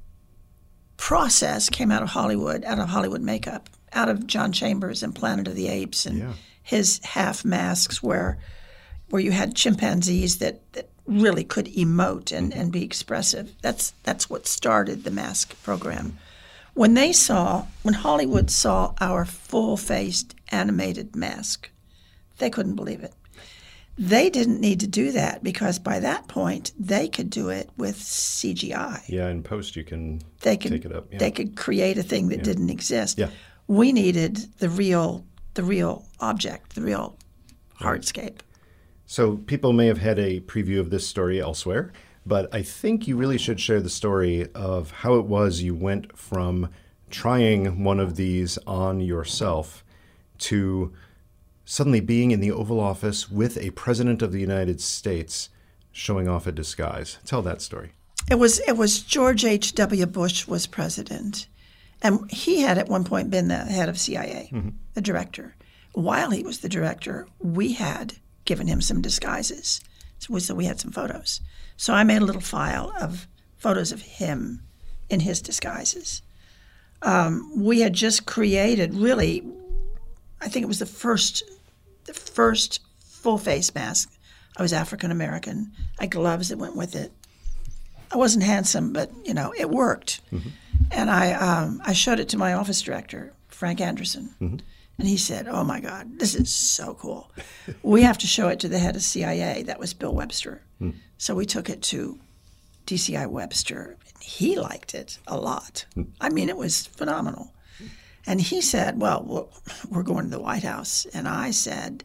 process came out of Hollywood, out of Hollywood makeup, out of John Chambers and Planet of the Apes and yeah. his half masks where where you had chimpanzees that, that really could emote and, mm-hmm. and be expressive. That's that's what started the mask program. When they saw, when Hollywood saw our full-faced animated mask, they couldn't believe it. They didn't need to do that because by that point they could do it with C G I. Yeah, in post you can they could, take it up. Yeah. They could create a thing that yeah. didn't exist. Yeah. We needed the real, the real object, the real hardscape. So people may have had a preview of this story elsewhere, but I think you really should share the story of how it was you went from trying one of these on yourself to suddenly being in the Oval Office with a president of the United States showing off a disguise. Tell that story. It was it was George H W. Bush was president, and he had at one point been the head of C I A, mm-hmm. the director. While he was the director, we had given him some disguises, so we had some photos. So I made a little file of photos of him in his disguises. Um, we had just created, really, I think it was the first the first full-face mask. I was African-American. I had gloves that went with it. I wasn't handsome, but, you know, it worked. Mm-hmm. And I um, I showed it to my office director, Frank Anderson. Mm-hmm. And he said, oh, my God, this is so cool. We have to show it to the head of C I A. That was Bill Webster. Mm. So we took it to D C I Webster. He liked it a lot. Mm. I mean, it was phenomenal. And he said, well, we're going to the White House. And I said,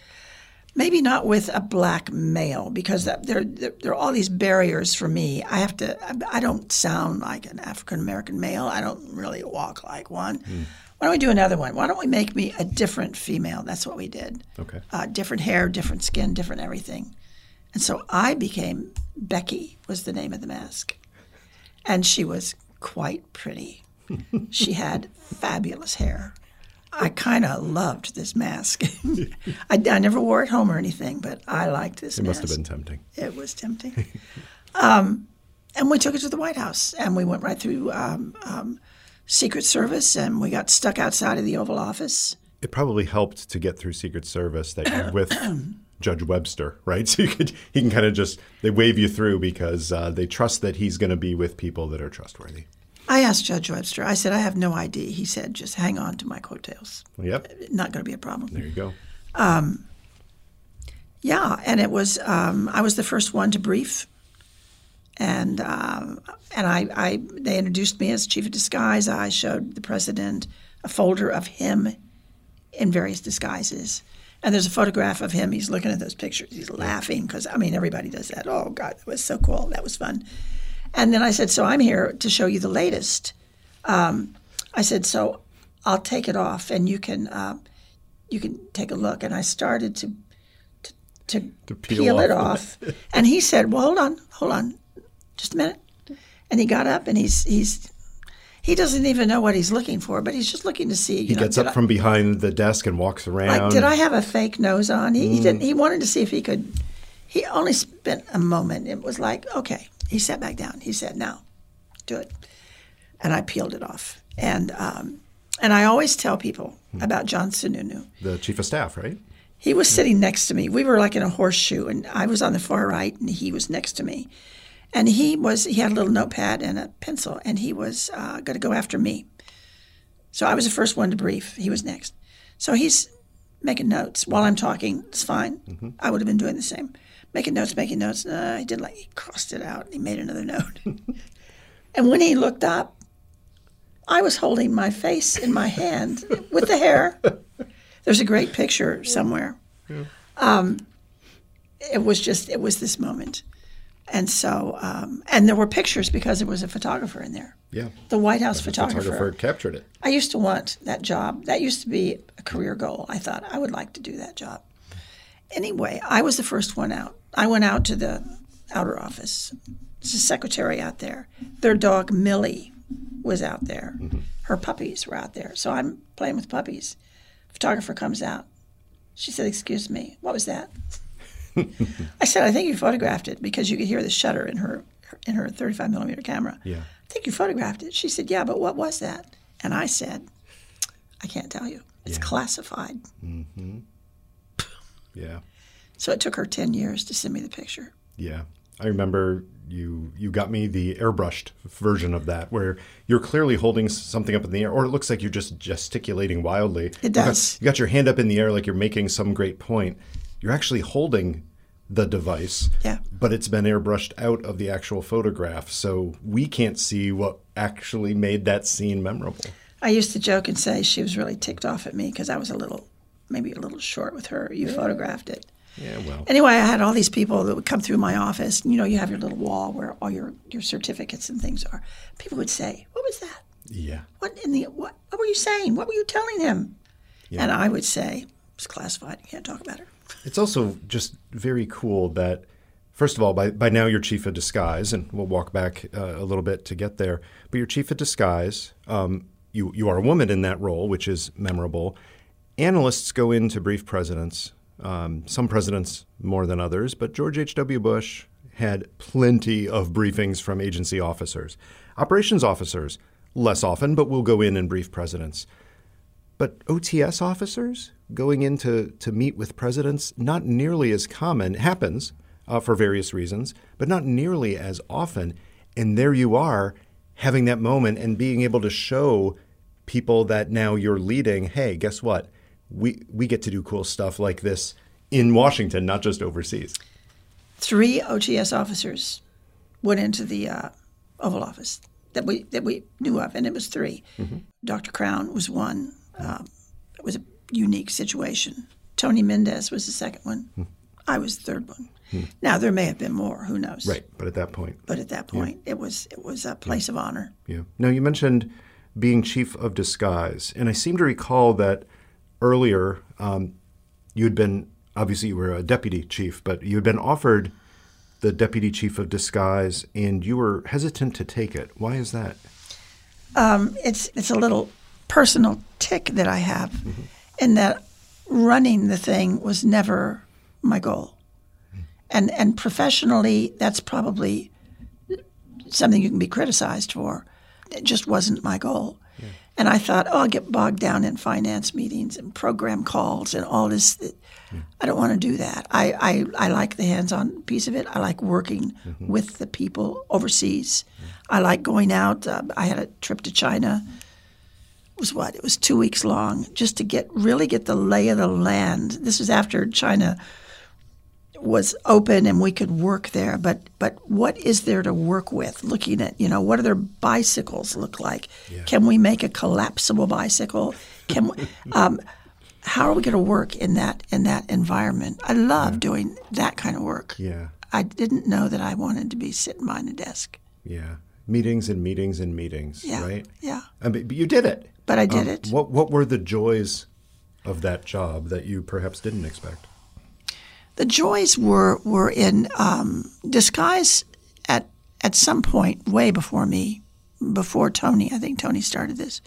maybe not with a black male, because there, there, there are all these barriers for me. I have to, I don't sound like an African-American male. I don't really walk like one. Mm. Why don't we do another one? Why don't we make me a different female? That's what we did. Okay. Uh, different hair, different skin, different everything. And so I became, Becky was the name of the mask. And she was quite pretty. She had fabulous hair. I kind of loved this mask. I, I never wore it home or anything, but I liked this it mask. It must have been tempting. It was tempting. um, and we took it to the White House, and we went right through um, um, Secret Service, and we got stuck outside of the Oval Office. It probably helped to get through Secret Service that you're with Judge Webster, right? So you could, he can kind of just, they wave you through because uh, they trust that he's going to be with people that are trustworthy. I asked Judge Webster, I said, I have no I D. He said, just hang on to my coattails. Yep. Not going to be a problem. There you go. Um, yeah, and it was, um, I was the first one to brief. And um, and I, I they introduced me as chief of disguise. I showed the president a folder of him in various disguises. And there's a photograph of him. He's looking at those pictures. He's laughing because, I mean, everybody does that. Oh, God, that was so cool. That was fun. And then I said, so I'm here to show you the latest. Um, I said, so I'll take it off and you can uh, you can take a look. And I started to to, to, to peel, peel off. it off. And he said, well, hold on, hold on, just a minute. And he got up and he's he's he doesn't even know what he's looking for, but he's just looking to see. You he know, gets up I, from behind the desk and walks around. Like, did I have a fake nose on? He, mm. he didn't. He wanted to see if he could. He only spent a moment. It was like, okay. He sat back down. He said, now, do it. And I peeled it off. And um, and I always tell people hmm. about John Sununu. The chief of staff, right? He was sitting next to me. We were like in a horseshoe, and I was on the far right, and he was next to me. And he was he had a little notepad and a pencil, and he was uh, going to go after me. So I was the first one to brief. He was next. So he's making notes while I'm talking. It's fine. Mm-hmm. I would have been doing the same. Making notes, making notes. No, he did like, he crossed it out. And he made another note. And when he looked up, I was holding my face in my hand with the hair. There's a great picture somewhere. Yeah. Um, it was just, it was this moment. And so, um, and there were pictures because there was a photographer in there. Yeah. The White House the photographer. photographer captured it. I used to want that job. That used to be a career goal. I thought I would like to do that job. Anyway, I was the first one out. I went out to the outer office. There's a secretary out there. Their dog, Millie, was out there. Mm-hmm. Her puppies were out there. So I'm playing with puppies. Photographer comes out. She said, excuse me, what was that? I said, I think you photographed it because you could hear the shutter in her in her thirty-five millimeter camera. Yeah. I think you photographed it. She said, yeah, but what was that? And I said, I can't tell you. It's Yeah. classified. Mm-hmm. Yeah. So it took her ten years to send me the picture. Yeah. I remember you you got me the airbrushed version of that where you're clearly holding something up in the air, or it looks like you're just gesticulating wildly. It does. You got, you got your hand up in the air like you're making some great point. You're actually holding the device, Yeah. but it's been airbrushed out of the actual photograph, so we can't see what actually made that scene memorable. I used to joke and say she was really ticked off at me because I was a little, maybe a little short with her. You photographed it. Yeah, well. Anyway, I had all these people that would come through my office. You know, you have your little wall where all your, your certificates and things are. People would say, what was that? Yeah. What in the what, what were you saying? What were you telling him? Yeah. And I would say, it's classified. You can't talk about it. It's also just very cool that, first of all, by, by now you're chief of disguise, and we'll walk back uh, a little bit to get there, but you're chief of disguise. Um, you, you are a woman in that role, which is memorable. Analysts go in to brief presidents, um, some presidents more than others, but George H W. Bush had plenty of briefings from agency officers. Operations officers, less often, but will go in and brief presidents. But O T S officers going in to, to meet with presidents, not nearly as common. It happens uh, for various reasons, but not nearly as often. And there you are having that moment and being able to show people that now you're leading, hey, guess what? We, we get to do cool stuff like this in Washington, not just overseas. Three O T S officers went into the uh, Oval Office that we that we knew of, and it was three. Mm-hmm. Doctor Crown was one. Um, it was a unique situation. Tony Mendez was the second one. Hmm. I was the third one. Hmm. Now there may have been more. Who knows? Right, but at that point. But at that point, yeah. it was it was a place yeah. of honor. Yeah. Now you mentioned being chief of disguise, and I seem to recall that earlier um, you had been obviously you were a deputy chief, but you had been offered the deputy chief of disguise, and you were hesitant to take it. Why is that? Um, it's it's a little personal tick that I have, mm-hmm. in that running the thing was never my goal. Mm-hmm. And and professionally, that's probably something you can be criticized for. It just wasn't my goal. Yeah. And I thought, oh, I'll get bogged down in finance meetings and program calls and all this. Yeah. I don't want to do that. I, I, I like the hands-on piece of it. I like working mm-hmm. with the people overseas. Yeah. I like going out. Uh, I had a trip to China. It was what? It was two weeks long, just to get really get the lay of the land. This was after China was open and we could work there. But but what is there to work with? Looking at, you know, what do their bicycles look like? Yeah. Can we make a collapsible bicycle? Can we, um, how are we going to work in that in that environment? I love yeah. doing that kind of work. Yeah, I didn't know that I wanted to be sitting behind a desk. Yeah, meetings and meetings and meetings. Yeah. Right. Yeah. I mean, but you did it. But I did um, it. What What were the joys of that job that you perhaps didn't expect? The joys were were in um, disguise at at some point way before me, before Tony. I think Tony started this.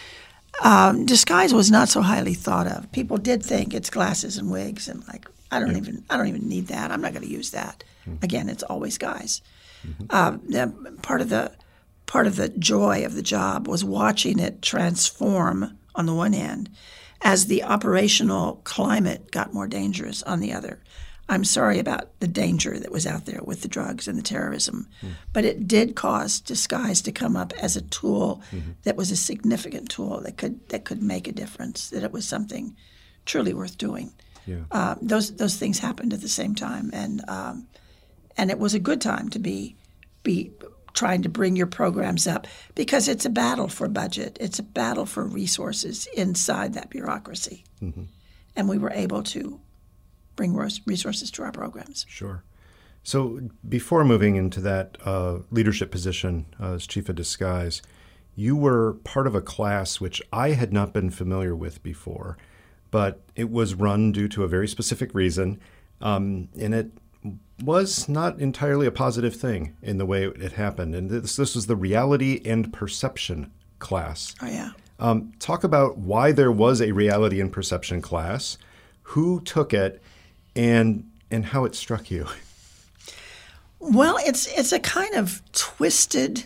Um, disguise was not so highly thought of. People did think it's glasses and wigs, and like I don't yeah. even I don't even need that. I'm not going to use that. Mm-hmm. Again, it's always guys. Mm-hmm. Um, the, part of the part of the joy of the job was watching it transform on the one hand, as the operational climate got more dangerous on the other. I'm sorry about the danger that was out there with the drugs and the terrorism, mm. but it did cause disguise to come up as a tool mm-hmm. that was a significant tool that could that could make a difference, that it was something truly worth doing. Yeah. Uh, those those things happened at the same time, and um, and it was a good time to be be trying to bring your programs up, because it's a battle for budget. It's a battle for resources inside that bureaucracy. Mm-hmm. And we were able to bring resources to our programs. Sure. So before moving into that uh, leadership position uh, as chief of disguise, you were part of a class which I had not been familiar with before, but it was run due to a very specific reason, um, and it was not entirely a positive thing in the way it happened. And this, this was the reality and perception class. Oh, yeah. Um, talk about why there was a reality and perception class, who took it, and and how it struck you. Well, it's it's a kind of twisted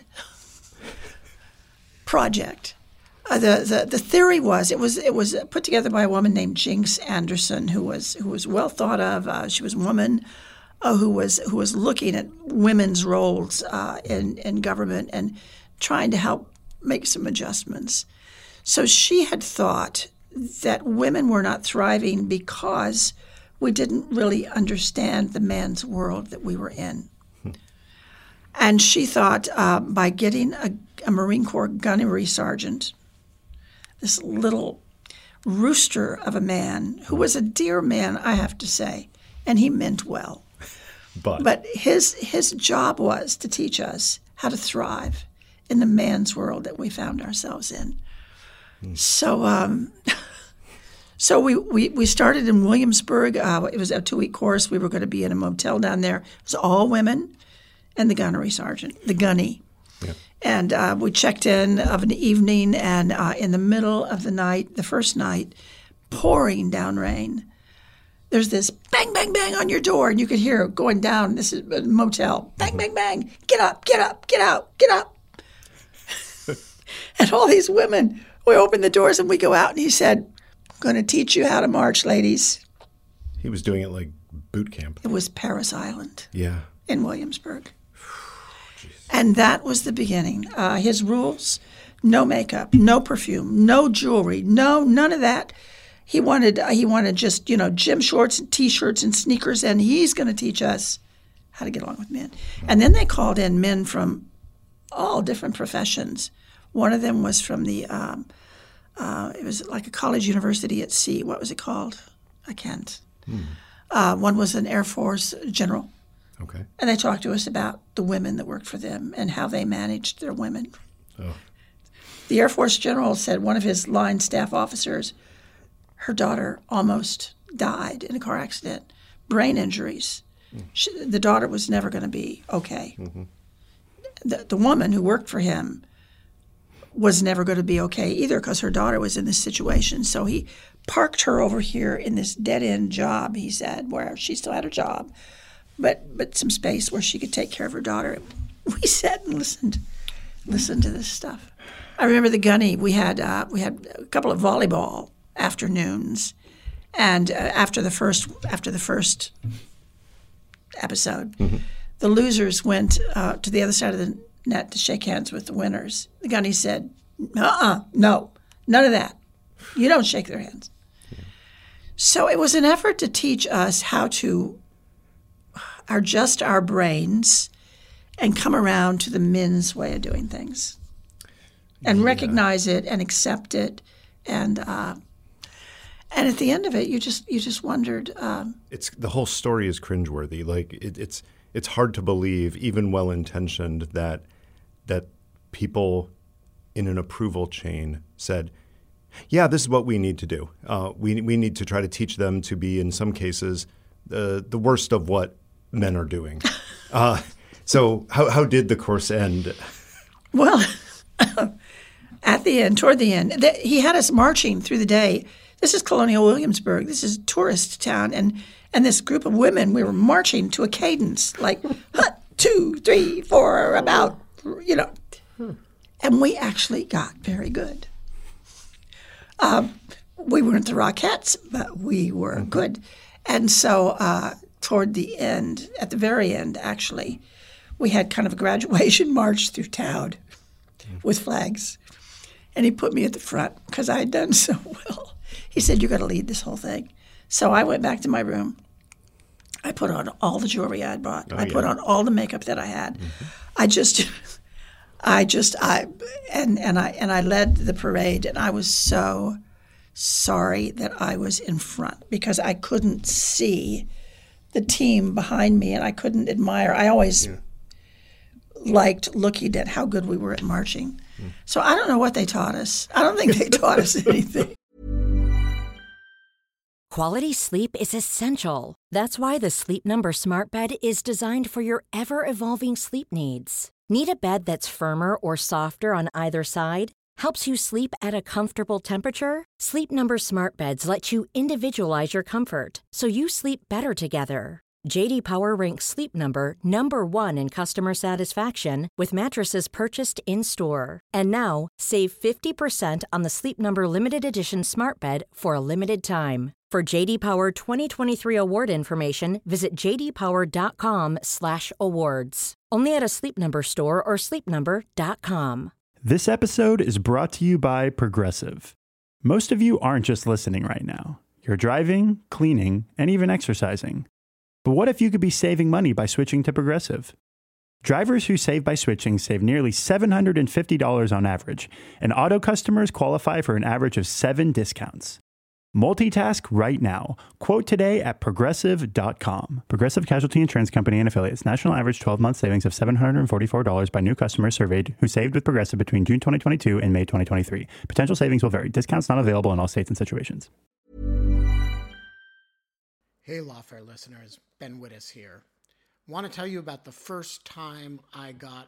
project. Uh, the, the the theory was it was it was put together by a woman named Jinx Anderson, who was who was well thought of. Uh, she was a woman uh, who was who was looking at women's roles uh, in in government and trying to help make some adjustments. So she had thought that women were not thriving because we didn't really understand the man's world that we were in. And she thought uh, by getting a, a Marine Corps gunnery sergeant, this little rooster of a man who was a dear man, I have to say, and he meant well. But, but his his job was to teach us how to thrive in the man's world that we found ourselves in. Mm. So um, so we, we, we started in Williamsburg. Uh, it was a two-week course. We were going to be in a motel down there. It was all women. And the gunnery sergeant, the gunny. Yeah. And uh, we checked in of an evening, and uh, in the middle of the night, the first night, pouring down rain, there's this bang, bang, bang on your door, and you could hear it going down. This is a motel. Bang, mm-hmm. bang, bang. Get up, get up, get out, get up. And all these women, we open the doors and we go out, and he said, I'm going to teach you how to march, ladies. He was doing it like boot camp. It was Paris Island. Yeah. In Williamsburg. And that was the beginning. Uh, his rules, no makeup, no perfume, no jewelry, no, none of that. He wanted uh, he wanted just, you know, gym shorts and T-shirts and sneakers, and he's going to teach us how to get along with men. And then they called in men from all different professions. One of them was from the, um, uh, it was like a college university at sea. What was it called? I can't. Hmm. Uh, one was an Air Force general. Okay. And they talked to us about the women that worked for them and how they managed their women. Oh. The Air Force general said one of his line staff officers, her daughter almost died in a car accident, brain injuries. Mm. She, the daughter was never going to be okay. Mm-hmm. The, the woman who worked for him was never going to be okay either because her daughter was in this situation. So he parked her over here in this dead-end job, he said, where she still had her job. But but some space where she could take care of her daughter. We sat and listened, listened to this stuff. I remember the gunny. We had uh, we had a couple of volleyball afternoons, and uh, after the first after the first episode, mm-hmm. the losers went uh, to the other side of the net to shake hands with the winners. The gunny said, "Uh-uh, no, none of that. You don't shake their hands." Yeah. So it was an effort to teach us how to adjust our brains and come around to the men's way of doing things and yeah. recognize it and accept it. And uh, and at the end of it, you just you just wondered. Um, it's the whole story is cringeworthy. Like it, it's it's hard to believe, even well-intentioned, that that people in an approval chain said, yeah, this is what we need to do. Uh, we we need to try to teach them to be, in some cases, the the worst of what men are doing. Uh, so how how did the course end? Well, at the end, toward the end, the, he had us marching through the day. This is Colonial Williamsburg. This is a tourist town. And, and this group of women, we were marching to a cadence, like one, two, three, four, about, you know. And we actually got very good. Um, we weren't the Rockettes, but we were mm-hmm. good. And so uh, toward the end, at the very end, actually, we had kind of a graduation march through town with flags. And he put me at the front because I had done so well. He said, "You got to lead this whole thing." So I went back to my room. I put on all the jewelry I had bought. Oh, I yeah. put on all the makeup that I had. Mm-hmm. I just, I just, I, and, and I and I led the parade. And I was so sorry that I was in front because I couldn't see the team behind me and I couldn't admire. I always yeah. liked looking at how good we were at marching. Mm. So I don't know what they taught us. I don't think they taught us anything. Quality sleep is essential. That's why the Sleep Number Smart Bed is designed for your ever-evolving sleep needs. Need a bed that's firmer or softer on either side? Helps you sleep at a comfortable temperature? Sleep Number Smart Beds let you individualize your comfort so you sleep better together. J D Power ranks Sleep Number number one in customer satisfaction with mattresses purchased in-store. And now, save fifty percent on the Sleep Number Limited Edition Smart Bed for a limited time. For J D Power twenty twenty-three award information, visit j d power dot com slash awards. Only at a Sleep Number store or sleep number dot com. This episode is brought to you by Progressive. Most of you aren't just listening right now. You're driving, cleaning, and even exercising. But what if you could be saving money by switching to Progressive? Drivers who save by switching save nearly seven hundred fifty dollars on average, and auto customers qualify for an average of seven discounts. Multitask right now. Quote today at progressive dot com. Progressive Casualty Insurance Company and Affiliates. National average twelve-month savings of seven hundred forty-four dollars by new customers surveyed who saved with Progressive between June twenty twenty-two and May twenty twenty-three. Potential savings will vary. Discounts not available in all states and situations. Hey, Lawfare listeners, Ben Wittes here. Want to tell you about the first time I got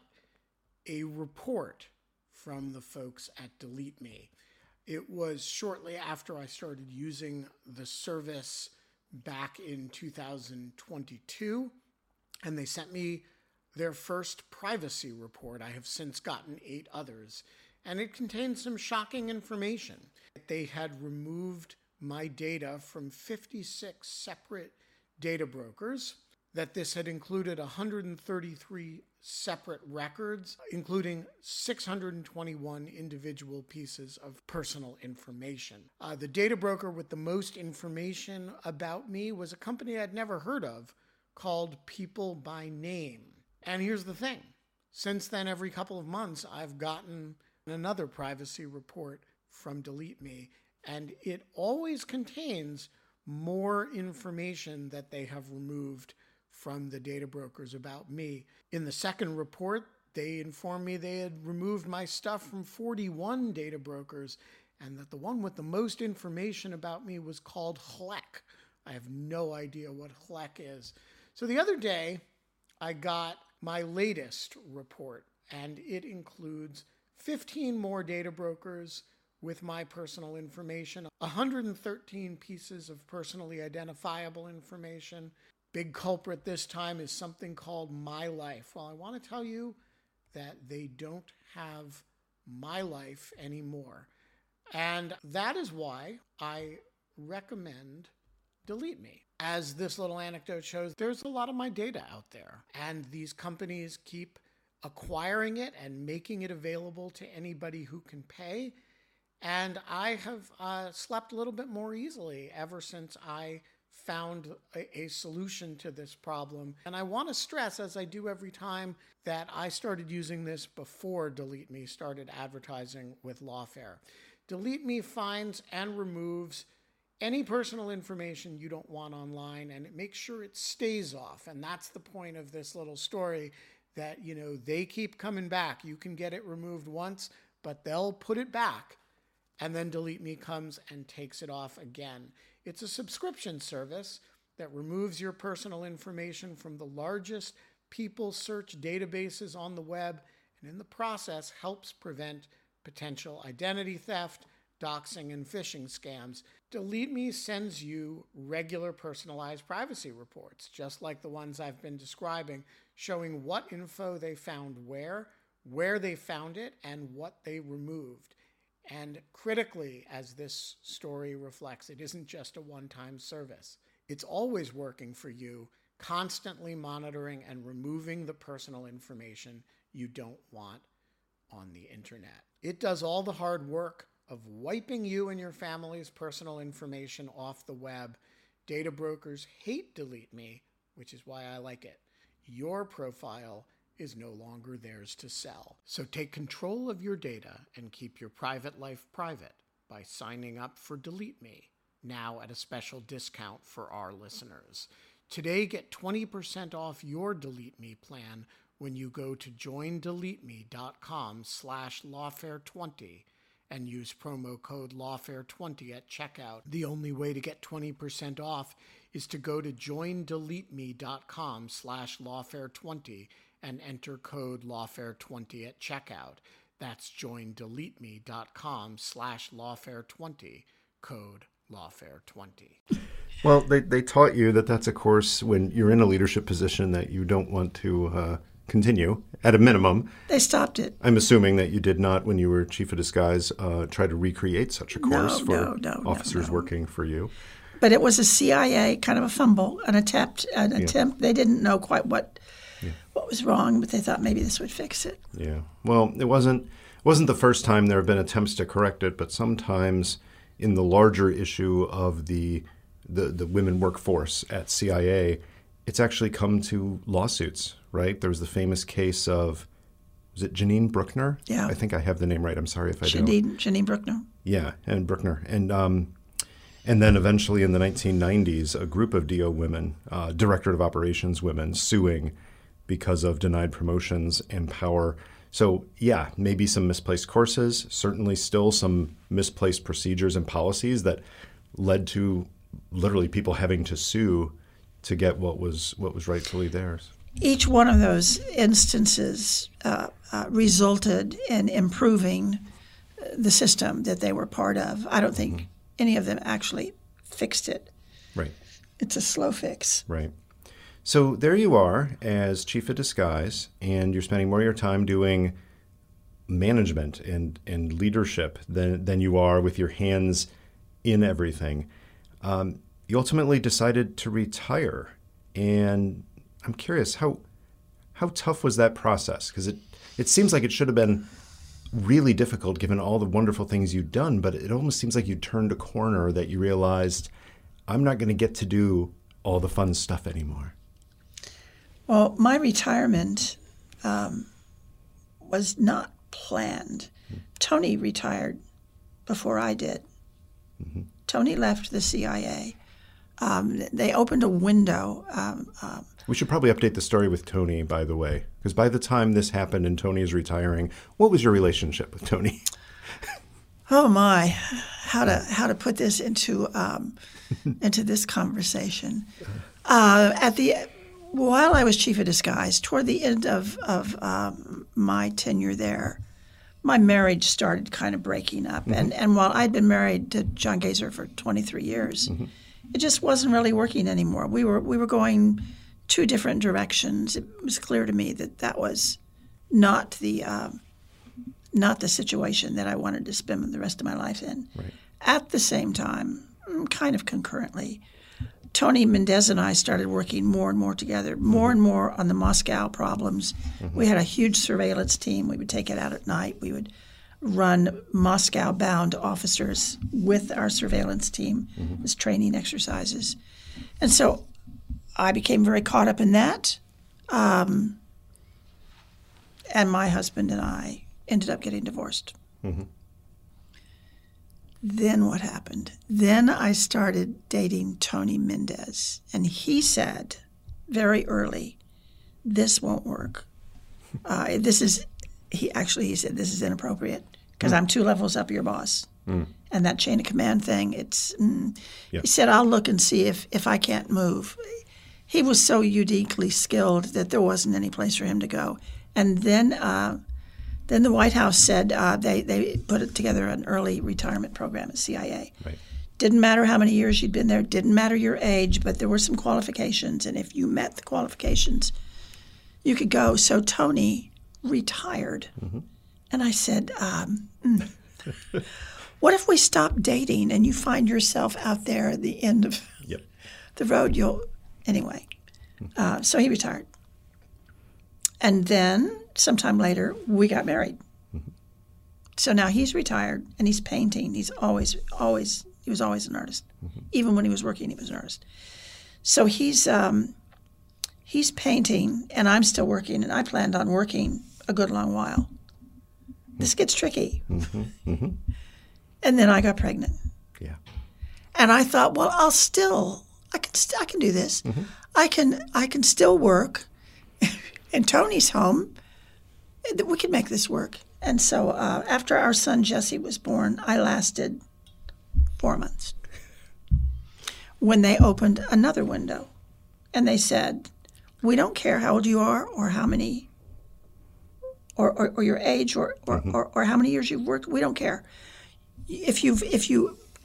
a report from the folks at Delete Me. It was shortly after I started using the service back in two thousand twenty-two, and they sent me their first privacy report. I have since gotten eight others, and it contained some shocking information. They had removed my data from fifty-six separate data brokers, that this had included one hundred thirty-three separate records, including six hundred twenty-one individual pieces of personal information. Uh, the data broker with the most information about me was a company I'd never heard of called People by Name. And here's the thing. Since then, every couple of months, I've gotten another privacy report from Delete Me, and it always contains more information that they have removed from the data brokers about me. In the second report, they informed me they had removed my stuff from forty-one data brokers, and that the one with the most information about me was called H L E C. I have no idea what H L E C is. So the other day, I got my latest report, and it includes fifteen more data brokers with my personal information, one hundred thirteen pieces of personally identifiable information. Big culprit this time is something called My Life. Well, I want to tell you that they don't have My Life anymore. And that is why I recommend Delete Me. As this little anecdote shows, there's a lot of my data out there, and these companies keep acquiring it and making it available to anybody who can pay. And I have uh, slept a little bit more easily ever since I found a, a solution to this problem. And I want to stress, as I do every time, that I started using this before Delete Me started advertising with Lawfare. Delete Me finds and removes any personal information you don't want online, and it makes sure it stays off. And that's the point of this little story, that, you know, they keep coming back. You can get it removed once, but they'll put it back. And then Delete Me comes and takes it off again. It's a subscription service that removes your personal information from the largest people search databases on the web, and in the process helps prevent potential identity theft, doxing, and phishing scams. Delete Me sends you regular personalized privacy reports, just like the ones I've been describing, showing what info they found where, where they found it, and what they removed. And critically, as this story reflects, it isn't just a one-time service. It's always working for you, constantly monitoring and removing the personal information you don't want on the internet. It does all the hard work of wiping you and your family's personal information off the web. Data brokers hate Delete Me, which is why I like it. Your profile is no longer theirs to sell. So take control of your data and keep your private life private by signing up for Delete Me, now at a special discount for our listeners. Today, get twenty percent off your Delete Me plan when you go to join delete me dot com slash lawfare twenty and use promo code lawfare twenty at checkout. The only way to get twenty percent off is to go to join delete me dot com slash lawfare twenty and enter code lawfare twenty at checkout. That's join delete me dot com slash lawfare twenty, code lawfare twenty. Well, they, they taught you that that's a course when you're in a leadership position that you don't want to uh, continue, at a minimum. They stopped it. I'm assuming that you did not, when you were chief of disguise, uh, try to recreate such a course No, for no, no, no, officers no. working for you. But it was a C I A kind of a fumble, an attempt, an Yeah. attempt. They didn't know quite what Yeah. what was wrong, but they thought maybe this would fix it. Yeah. Well, it wasn't wasn't the first time there have been attempts to correct it, but sometimes in the larger issue of the the, the women workforce at C I A, it's actually come to lawsuits, right? There was the famous case of, was it Janine Bruckner? Yeah. I think I have the name right. I'm sorry if I don't. Janine, Janine Bruckner. Yeah, and Bruckner. And um, and then eventually in the nineteen nineties, a group of D O women, uh, Directorate of Operations women, suing because of denied promotions and power. So yeah, maybe some misplaced courses, certainly still some misplaced procedures and policies that led to literally people having to sue to get what was what was rightfully theirs. Each one of those instances uh, uh, resulted in improving the system that they were part of. I don't think mm-hmm. any of them actually fixed it. Right. It's a slow fix. Right. So there you are as chief of disguise, and you're spending more of your time doing management and, and leadership than, than you are with your hands in everything. Um, you ultimately decided to retire, and I'm curious, how how tough was that process? Because it, it seems like it should have been really difficult given all the wonderful things you'd done, but it almost seems like you turned a corner that you realized, I'm not going to get to do all the fun stuff anymore. Well, my retirement um, was not planned. Mm-hmm. Tony retired before I did. Mm-hmm. Tony left the C I A. Um, they opened a window. Um, um, we should probably update the story with Tony, by the way, because by the time this happened and Tony is retiring, what was your relationship with Tony? Oh my, how to how to put this into um, into this conversation? Uh, at the while I was chief of disguise, toward the end of of um, my tenure there, my marriage started kind of breaking up. Mm-hmm. And and while I'd been married to John Gazer for twenty-three years, mm-hmm. it just wasn't really working anymore. We were we were going two different directions. It was clear to me that that was not the um, not the situation that I wanted to spend the rest of my life in. Right. At the same time, kind of concurrently, Tony Mendez and I started working more and more together, more mm-hmm. and more on the Moscow problems. Mm-hmm. We had a huge surveillance team. We would take it out at night. We would run Moscow-bound officers with our surveillance team mm-hmm. as training exercises. And so I became very caught up in that. Um, and my husband and I ended up getting divorced. Mm-hmm. Then what happened? Then I started dating Tony Mendez, and he said very early, this won't work. Uh, this is, he actually, he said, this is inappropriate because mm. I'm two levels up your boss. Mm. And that chain of command thing, it's, mm. Yep. He said, I'll look and see if, if I can't move. He was so uniquely skilled that there wasn't any place for him to go. And then uh, Then the White House said uh, they, they put together an early retirement program at C I A. Right. Didn't matter how many years you'd been there, didn't matter your age, but there were some qualifications. And if you met the qualifications, you could go. So Tony retired. Mm-hmm. And I said, um, mm, what if we stop dating and you find yourself out there at the end of yep. the road? You'll Anyway, uh, so he retired. And then sometime later, we got married. Mm-hmm. So now he's retired and he's painting. He's always, always, he was always an artist. Mm-hmm. Even when he was working, he was an artist. So he's um, he's painting and I'm still working, and I planned on working a good long while. Mm-hmm. This gets tricky. Mm-hmm. Mm-hmm. And then I got pregnant. Yeah. And I thought, well, I'll still, I can, st- I can do this. Mm-hmm. I can, I can still work. And Tony's home. We could make this work. And so uh, after our son Jesse was born, I lasted four months. When they opened another window, and they said, we don't care how old you are or how many, or, or, or your age or or, mm-hmm. or or how many years you've worked. We don't care. If you if you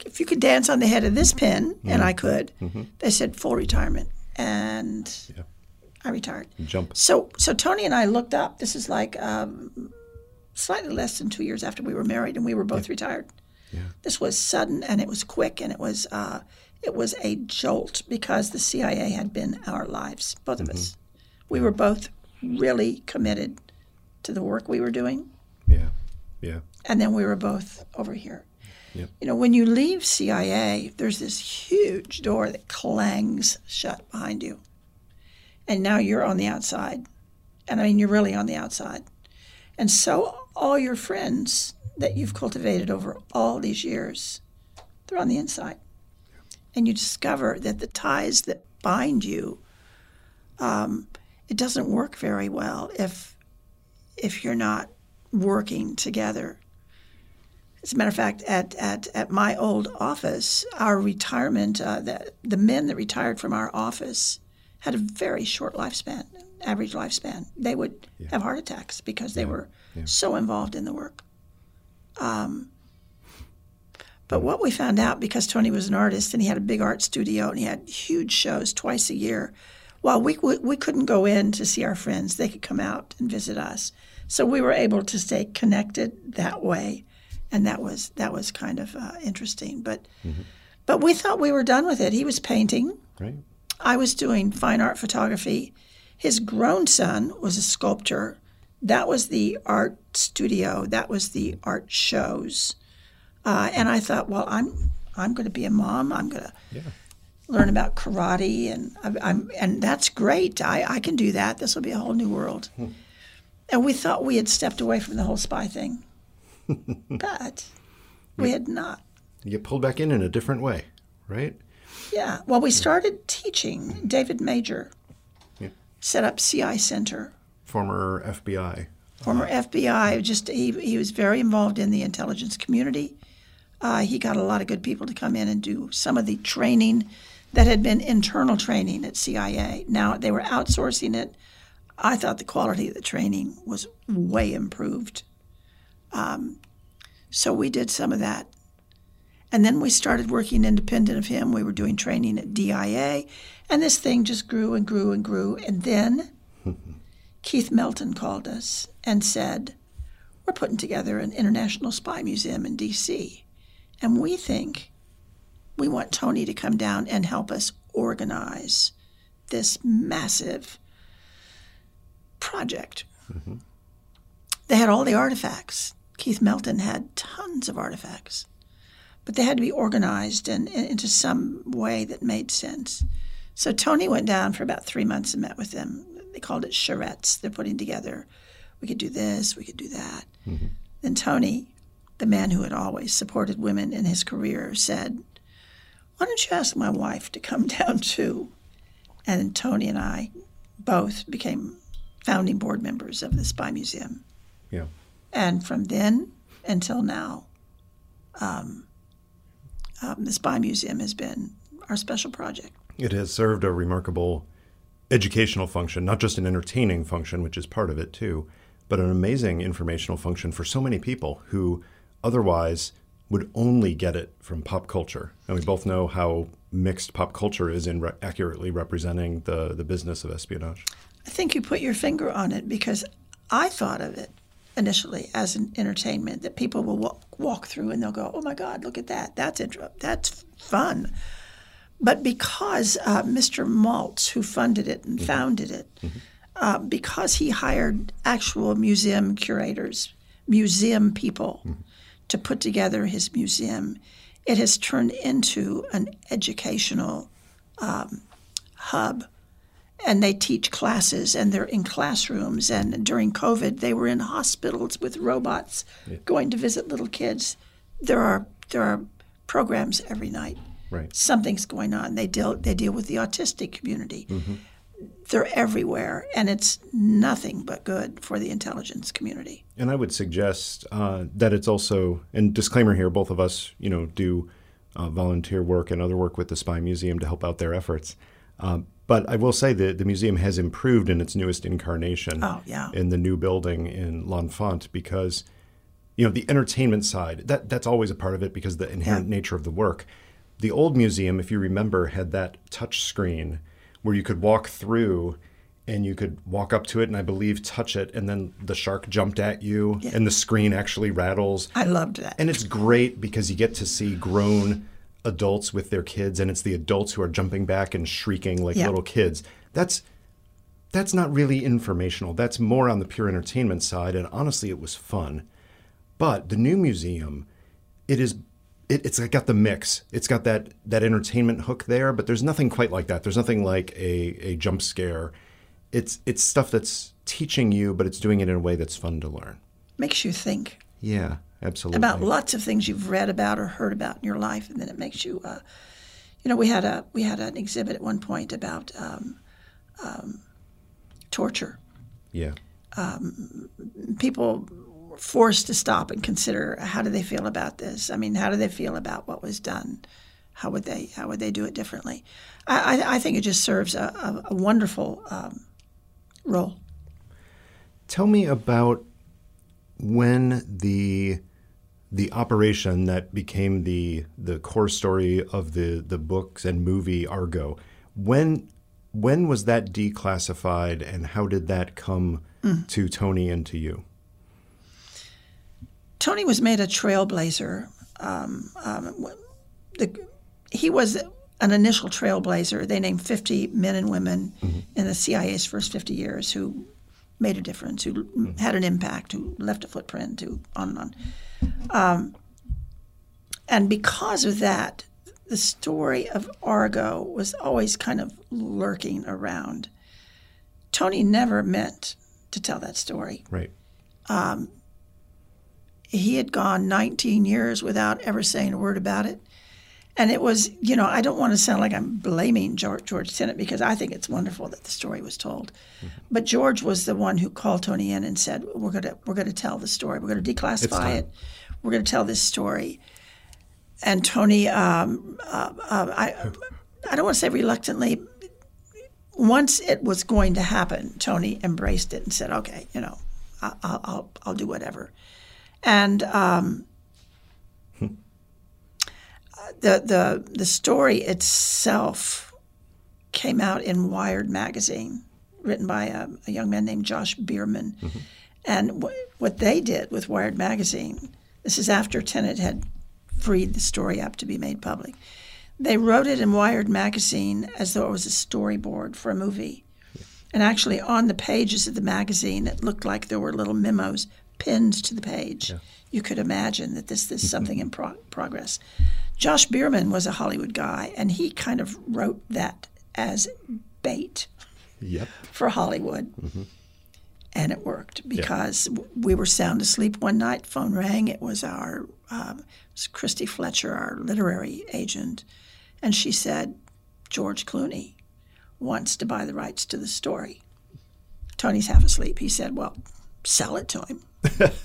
if you could dance on the head of this pin, mm-hmm. and I could, mm-hmm. they said full retirement. And yeah. I retired. Jump. So so Tony and I looked up. This is like um, slightly less than two years after we were married, and we were both yeah. retired. Yeah. This was sudden, and it was quick, and it was uh, it was a jolt because the C I A had been our lives, both of mm-hmm. us. We were both really committed to the work we were doing. Yeah, yeah. And then we were both over here. Yep. You know, when you leave C I A, there's this huge door that clangs shut behind you. And now you're on the outside. And I mean, you're really on the outside. And so all your friends that you've cultivated over all these years, they're on the inside. And you discover that the ties that bind you, um, it doesn't work very well if if you're not working together. As a matter of fact, at, at, at my old office, our retirement, uh, the, the men that retired from our office had a very short lifespan, average lifespan. They would yeah. have heart attacks because they yeah. were yeah. so involved in the work. Um, but what we found out, because Tony was an artist and he had a big art studio and he had huge shows twice a year, while we, we, we couldn't go in to see our friends, they could come out and visit us. So we were able to stay connected that way. And that was that was kind of uh, interesting, but mm-hmm. but we thought we were done with it. He was painting. Right. I was doing fine art photography. His grown son was a sculptor. That was the art studio. That was the art shows. Uh, and I thought, well, I'm I'm going to be a mom. I'm going to yeah. learn about karate, and I'm, I'm and that's great. I, I can do that. This will be a whole new world. Hmm. And we thought we had stepped away from the whole spy thing. But we had not. You get pulled back in in a different way, right? Yeah. Well, we started teaching. David Major yeah. set up C I Center. Former F B I. Former uh, F B I. Just he, he was very involved in the intelligence community. Uh, he got a lot of good people to come in and do some of the training that had been internal training at C I A. Now they were outsourcing it. I thought the quality of the training was way improved. Um, so we did some of that. And then we started working independent of him. We were doing training at D I A. And this thing just grew and grew and grew. And then Keith Melton called us and said, we're putting together an international spy museum in D C. And we think we want Tony to come down and help us organize this massive project. Mm-hmm. They had all the artifacts. Keith Melton had tons of artifacts, but they had to be organized and, and into some way that made sense. So Tony went down for about three months and met with them. They called it charrettes. They're putting together, we could do this, we could do that. Mm-hmm. Then Tony, the man who had always supported women in his career, said, why don't you ask my wife to come down too? And Tony and I both became founding board members of the Spy Museum. Yeah. And from then until now, um, um, the Spy Museum has been our special project. It has served a remarkable educational function, not just an entertaining function, which is part of it too, but an amazing informational function for so many people who otherwise would only get it from pop culture. And we both know how mixed pop culture is in re- accurately representing the, the business of espionage. I think you put your finger on it, because I thought of it initially as an entertainment that people will walk, walk through and they'll go, oh my God, look at that. That's inter- that's fun. But because uh, Mister Maltz, who funded it and mm-hmm. founded it, mm-hmm. uh, because he hired actual museum curators, museum people mm-hmm. to put together his museum, it has turned into an educational um, hub. And they teach classes, and they're in classrooms. And during COVID, they were in hospitals with robots yeah. going to visit little kids. There are there are programs every night. Right. Something's going on. They deal they deal with the autistic community. Mm-hmm. They're everywhere, and it's nothing but good for the intelligence community. And I would suggest uh, that it's also, and disclaimer here, both of us, you know, do uh, volunteer work and other work with the Spy Museum to help out their efforts. Um, But I will say that the museum has improved in its newest incarnation oh, yeah. in the new building in L'Enfant, because you know, the entertainment side, that that's always a part of it because the inherent Yeah. nature of the work. The old museum, if you remember, had that touch screen where you could walk through and you could walk up to it and I believe touch it, and then the shark jumped at you Yeah. and the screen actually rattles. I loved that. And it's great because you get to see grown adults with their kids, and it's the adults who are jumping back and shrieking like Yeah. little kids. That's that's not really informational. That's more on the pure entertainment side, and honestly, it was fun. But the new museum, it is it, it's got the mix. It's got that that entertainment hook there, but there's nothing quite like that. There's nothing like a, a jump scare. It's it's stuff that's teaching you, but it's doing it in a way that's fun to learn. Makes you think Yeah, absolutely. about lots of things you've read about or heard about in your life, and then it makes you. Uh, you know, we had a we had an exhibit at one point about um, um, torture. Yeah. People were forced to stop and consider how do they feel about this. I mean, how do they feel about what was done? How would they how would they do it differently? I, I, I think it just serves a, a, a wonderful um, role. Tell me about when the the operation that became the the core story of the the books and movie Argo. When when was that declassified, and how did that come mm. to Tony and to you? Tony was made a trailblazer. Um, um, the, he was an initial trailblazer. They named fifty men and women mm-hmm. in the C I A's first fifty years who made a difference, who mm-hmm. had an impact, who left a footprint, who on and on. Um, and because of that, the story of Argo was always kind of lurking around. Tony never meant to tell that story. Right. Um, he had gone nineteen years without ever saying a word about it. And it was, you know, I don't want to sound like I'm blaming George, George Tenet, because I think it's wonderful that the story was told. Mm-hmm. But George was the one who called Tony in and said, "We're going to we're going to tell the story. We're going to declassify it. We're going to tell this story." And Tony, um, uh, uh, I I don't want to say reluctantly. Once it was going to happen, Tony embraced it and said, "Okay, you know, I'll I'll, I'll do whatever." And um, the the the story itself came out in Wired magazine, written by a, a young man named Josh Bierman. Mm-hmm. And w- what they did with Wired magazine, this is after Tenet had freed the story up to be made public. They wrote it in Wired magazine as though it was a storyboard for a movie. Yeah. And actually on the pages of the magazine, it looked like there were little memos pinned to the page. Yeah. You could imagine that this, this is something in pro- progress. Josh Bierman was a Hollywood guy, and he kind of wrote that as bait yep. for Hollywood. Mm-hmm. And it worked because yeah. we were sound asleep one night, phone rang. It was our um, it was Christy Fletcher, our literary agent, and she said, "George Clooney wants to buy the rights to the story." Tony's half asleep. He said, "Well, sell it to him."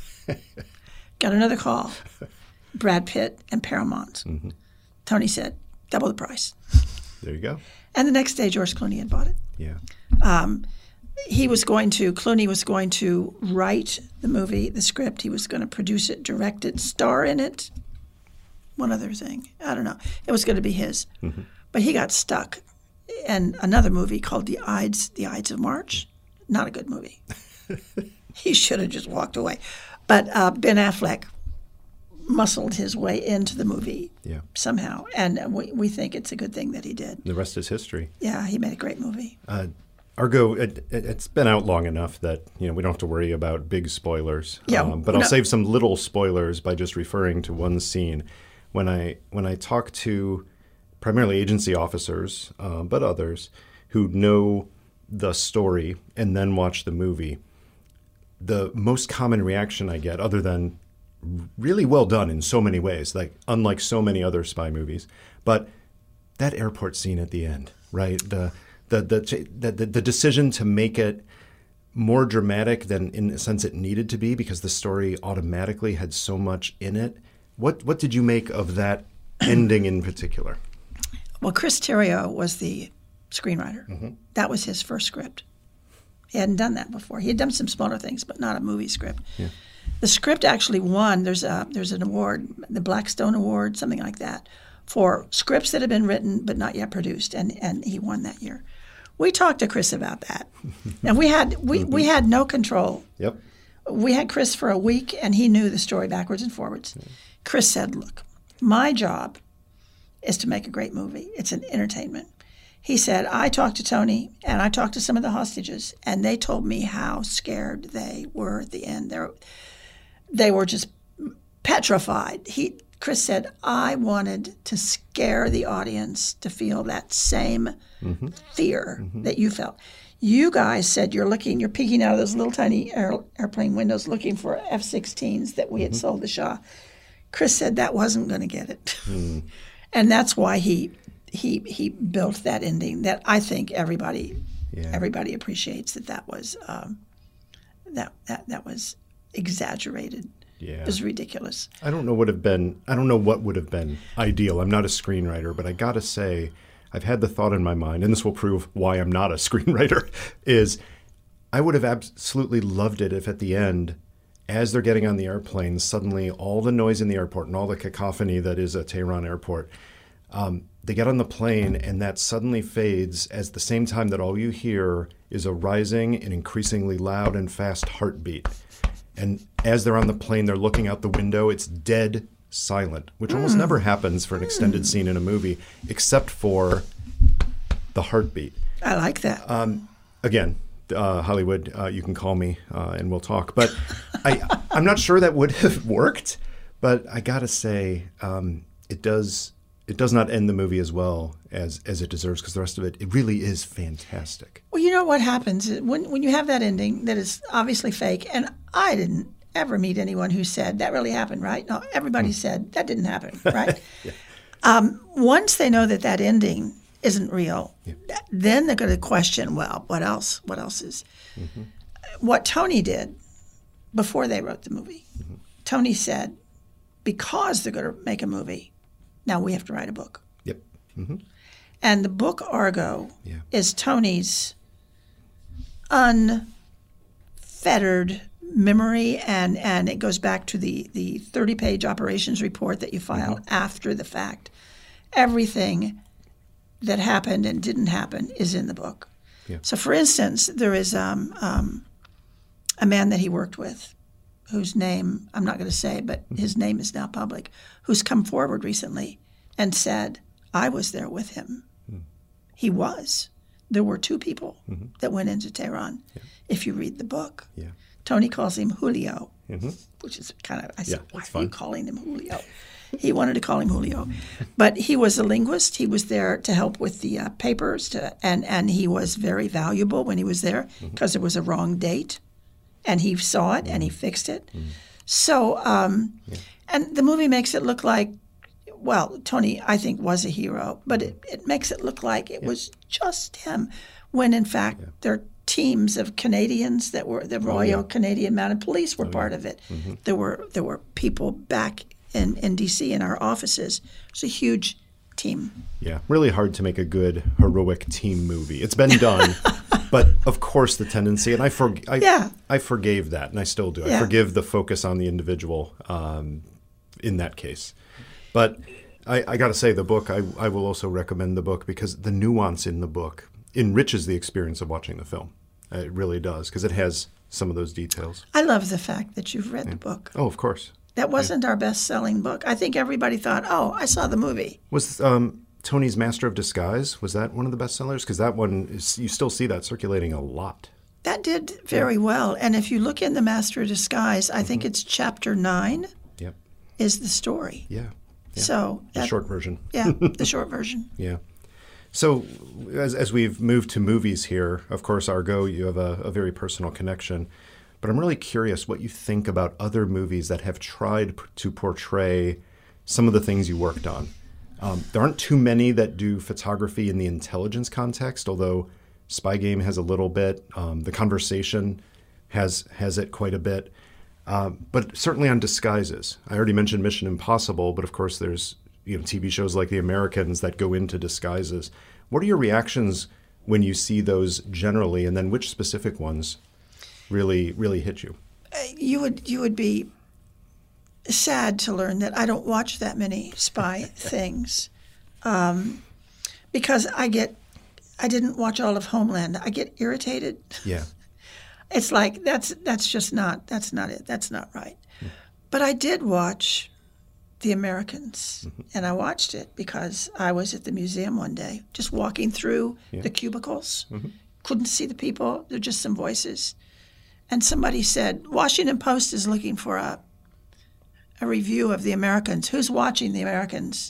Got another call. Brad Pitt and Paramount. Mm-hmm. Tony said, "Double the price." There you go. And the next day, George Clooney had bought it. Yeah. Um, he was going to, Clooney was going to write the movie, the script. He was going to produce it, direct it, star in it. One other thing. I don't know. It was going to be his. Mm-hmm. But he got stuck in another movie called The Ides, The Ides of March. Not a good movie. He should have just walked away. But uh, Ben Affleck muscled his way into the movie yeah. somehow. And we, we think it's a good thing that he did. The rest is history. Yeah, he made a great movie. Uh, Argo, it, it's been out long enough that you know we don't have to worry about big spoilers. Yeah, um, but no. I'll save some little spoilers by just referring to one scene. When I when I talk to primarily agency officers, uh, but others who know the story and then watch the movie, the most common reaction I get, other than really well done in so many ways, like unlike so many other spy movies, but that airport scene at the end, right? The the the the, the decision to make it more dramatic than in a sense it needed to be because the story automatically had so much in it. What what did you make of that ending in particular? Well, Chris Terrio was the screenwriter. Mm-hmm. That was his first script. He hadn't done that before. He had done some smaller things, but not a movie script. Yeah. The script actually won. There's a there's an award, the Blackstone Award, something like that, for scripts that have been written but not yet produced, and, and he won that year. We talked to Chris about that, and we had we, we had no control. Yep. We had Chris for a week, and he knew the story backwards and forwards. Yeah. Chris said, "Look, my job is to make a great movie. It's an entertainment." He said, I talked to Tony, and I talked to some of the hostages, and they told me how scared they were at the end. They were, they were just petrified. He, Chris said, I wanted to scare the audience to feel that same mm-hmm. fear mm-hmm. that you felt. You guys said you're looking, you're peeking out of those little tiny air, airplane windows looking for F sixteens that we mm-hmm. had sold the Shah. Chris said that wasn't going to get it. Mm. And that's why he... He he built that ending that I think everybody yeah. everybody appreciates that that was um, that that that was exaggerated. Yeah. It was ridiculous. I don't know what have been I don't know what would have been ideal. I'm not a screenwriter, but I gotta say, I've had the thought in my mind, and this will prove why I'm not a screenwriter. Is I would have absolutely loved it if at the end, as they're getting on the airplane, suddenly all the noise in the airport and all the cacophony that is a Tehran airport. Um, They get on the plane, and that suddenly fades as the same time that all you hear is a rising and increasingly loud and fast heartbeat. And as they're on the plane, they're looking out the window. It's dead silent, which almost mm. never happens for an extended mm. scene in a movie, except for the heartbeat. I like that. Um, again, uh, Hollywood, uh, you can call me uh, and we'll talk. But I, I'm not sure that would have worked. But I gotta say, um, it does. It does not end the movie as well as, as it deserves, because the rest of it, it really is fantastic. Well, you know what happens when when you have that ending that is obviously fake, and I didn't ever meet anyone who said that really happened, right? No, everybody mm. said that didn't happen, right? yeah. um, once they know that that ending isn't real, yeah. then they're going to question, well, what else? What else is? Mm-hmm. What Tony did before they wrote the movie, mm-hmm. Tony said, because they're going to make a movie, now we have to write a book. Yep. Mm-hmm. And the book Argo yeah. is Tony's unfettered memory, and, and it goes back to the, the thirty-page operations report that you file mm-hmm. after the fact. Everything that happened and didn't happen is in the book. Yeah. So, for instance, there is um, um, a man that he worked with, whose name I'm not going to say, but his name is now public, who's come forward recently and said, I was there with him. Mm. He was. There were two people mm-hmm. that went into Tehran. Yeah. If you read the book, yeah. Tony calls him Julio, mm-hmm. which is kind of, I said, yeah, why are fun. you calling him Julio? He wanted to call him Julio. But he was a linguist. He was there to help with the uh, papers, to, and, and he was very valuable when he was there because mm-hmm. it was a wrong date. And he saw it, mm. and he fixed it. Mm. So, um, yeah. and the movie makes it look like, well, Tony, I think, was a hero, but it, it makes it look like it yeah. was just him, when in fact yeah. there are teams of Canadians that were, the Royal oh, yeah. Canadian Mounted Police were oh, part yeah. of it. Mm-hmm. There were there were people back in, in D C in our offices. It was a huge team. Yeah, really hard to make a good heroic team movie. It's been done. But of course, the tendency, and I, for, I, yeah. I forgave that, and I still do. Yeah. I forgive the focus on the individual um, in that case. But I, I got to say, the book, I, I will also recommend the book, because the nuance in the book enriches the experience of watching the film. It really does, because it has some of those details. I love the fact that you've read yeah. the book. Oh, of course. That wasn't yeah. our best-selling book. I think everybody thought, oh, I saw the movie. Was um, Tony's Master of Disguise, was that one of the bestsellers? Because that one, is, you still see that circulating a lot. That did very yeah. well. And if you look in the Master of Disguise, I mm-hmm. think it's chapter nine yep. is the story. Yeah. yeah. So the that, short version. Yeah, the short version. Yeah. So as as we've moved to movies here, of course, Argo, you have a, a very personal connection. But I'm really curious what you think about other movies that have tried p- to portray some of the things you worked on. Um, there aren't too many that do photography in the intelligence context, although Spy Game has a little bit. Um, The Conversation has has it quite a bit. Um, but certainly on disguises. I already mentioned Mission Impossible, but of course there's you know T V shows like The Americans that go into disguises. What are your reactions when you see those generally, and then which specific ones really really hit you? You would you would be sad to learn that I don't watch that many spy things, um, because I get I didn't watch all of Homeland. I get irritated. Yeah, it's like that's that's just not that's not it. That's not right. Mm-hmm. But I did watch The Americans, mm-hmm. and I watched it because I was at the museum one day, just walking through yeah. the cubicles. Mm-hmm. Couldn't see the people. They're just some voices. And somebody said, Washington Post is looking for a a review of The Americans. Who's watching The Americans?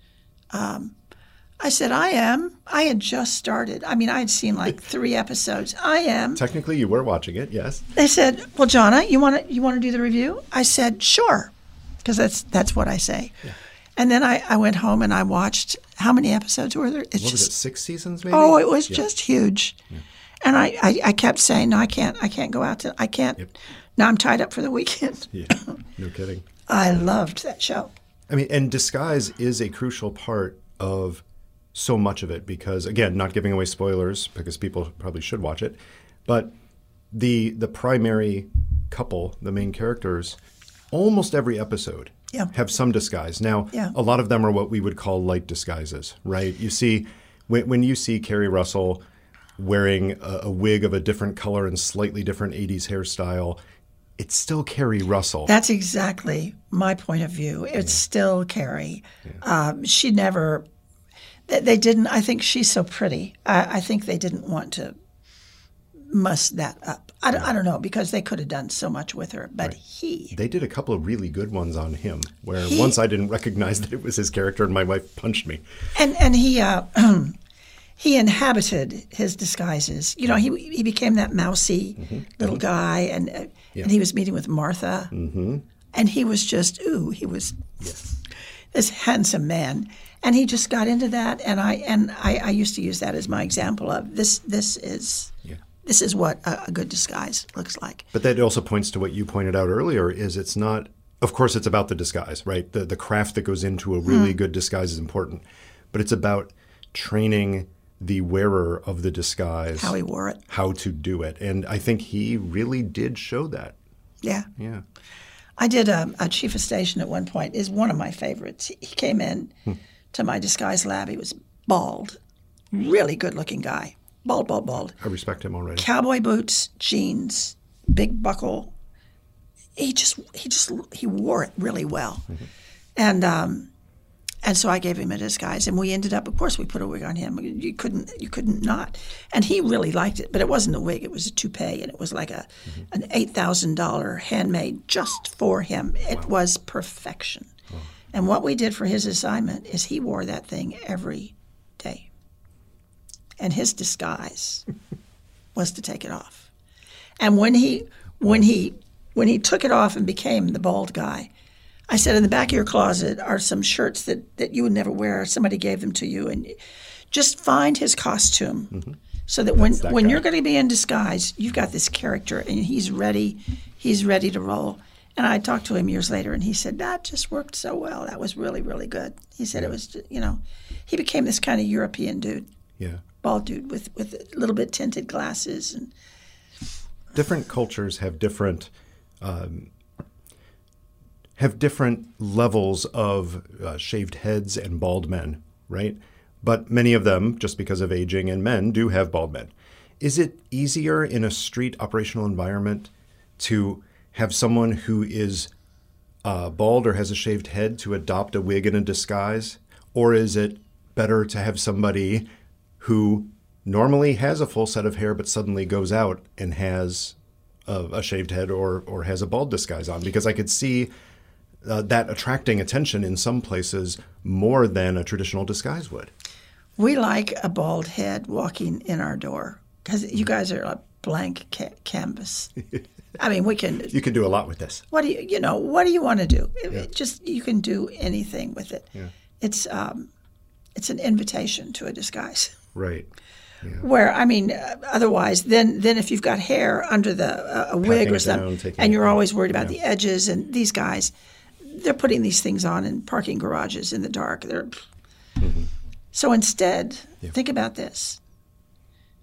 Um, I said, I am. I had just started. I mean, I had seen like three episodes. I am. Technically, you were watching it, yes. They said, well, Jonna, you want to you want to do the review? I said, sure, because that's that's what I say. Yeah. And then I, I went home and I watched, how many episodes were there? It's what just, was it, six seasons maybe? Oh, it was yeah. just huge. Yeah. And I, I, I kept saying, no, I can't, I can't go out to, I can't. Yep. Now I'm tied up for the weekend. Yeah, no kidding. I loved that show. I mean, and disguise is a crucial part of so much of it because, again, not giving away spoilers because people probably should watch it, but the the primary couple, the main characters, almost every episode yeah. have some disguise. Now, yeah. a lot of them are what we would call light disguises, right? You see, when, when you see Kerry Russell wearing a, a wig of a different color and slightly different eighties hairstyle, it's still Kerry Russell. That's exactly my point of view. It's yeah. still Kerry. Yeah. Um, she never, they, they didn't, I think she's so pretty. I, I think they didn't want to muss that up. I, yeah. I don't know, because they could have done so much with her, but right. he. They did a couple of really good ones on him, where he, once I didn't recognize that it was his character and my wife punched me. And, and he, uh, he inhabited his disguises. You know, he he became that mousy mm-hmm. little mm-hmm. guy, and uh, yeah. and he was meeting with Martha, mm-hmm. and he was just ooh, he was yes. this handsome man, and he just got into that. And I and I, I used to use that as my example of this. This is yeah. this is what a, a good disguise looks like. But that also points to what you pointed out earlier: is it's not. Of course, it's about the disguise, right? The the craft that goes into a really mm. good disguise is important, but it's about training the wearer of the disguise, how he wore it, how to do it. And I think he really did show that. Yeah. Yeah. I did a, a chief of station at one point, is one of my favorites. He came in hmm. to my disguise lab. He was bald, really good looking guy. Bald, bald, bald. I respect him already. Cowboy boots, jeans, big buckle. He just, he just, he wore it really well. Mm-hmm. And, um, And so I gave him a disguise, and we ended up, of course, we put a wig on him. You couldn't, you couldn't not. And he really liked it, but it wasn't a wig; it was a toupee, and it was like a mm-hmm. an eight thousand dollar handmade just for him. It wow. was perfection. Oh. And what we did for his assignment is he wore that thing every day, and his disguise was to take it off. And when he when he when he took it off and became the bald guy, I said, in the back of your closet are some shirts that, that you would never wear. Somebody gave them to you. And just find his costume mm-hmm. so that when, that when you're going to be in disguise, you've got this character and he's ready. He's ready to roll. And I talked to him years later, and he said, that just worked so well. That was really, really good. He said yeah. it was, you know, he became this kind of European dude. Yeah. Bald dude with, with a little bit tinted glasses. And different cultures have different... Um, have different levels of uh, shaved heads and bald men, right? But many of them, just because of aging and men, do have bald men. Is it easier in a street operational environment to have someone who is uh, bald or has a shaved head to adopt a wig and a disguise? Or is it better to have somebody who normally has a full set of hair but suddenly goes out and has a, a shaved head or, or has a bald disguise on? Because I could see Uh, that attracting attention in some places more than a traditional disguise would. We like a bald head walking in our door because you guys are a blank ca- canvas. I mean, we can. You can do a lot with this. What do you, you know? What do you want to do? Yeah. It just you can do anything with it. Yeah. It's um, it's an invitation to a disguise. Right. Yeah. Where I mean, uh, otherwise, then then if you've got hair under the uh, a wig Packing or something, down, and you're down. always worried about yeah. the edges, and these guys. They're putting these things on in parking garages in the dark. They're mm-hmm. So instead, yeah. think about this.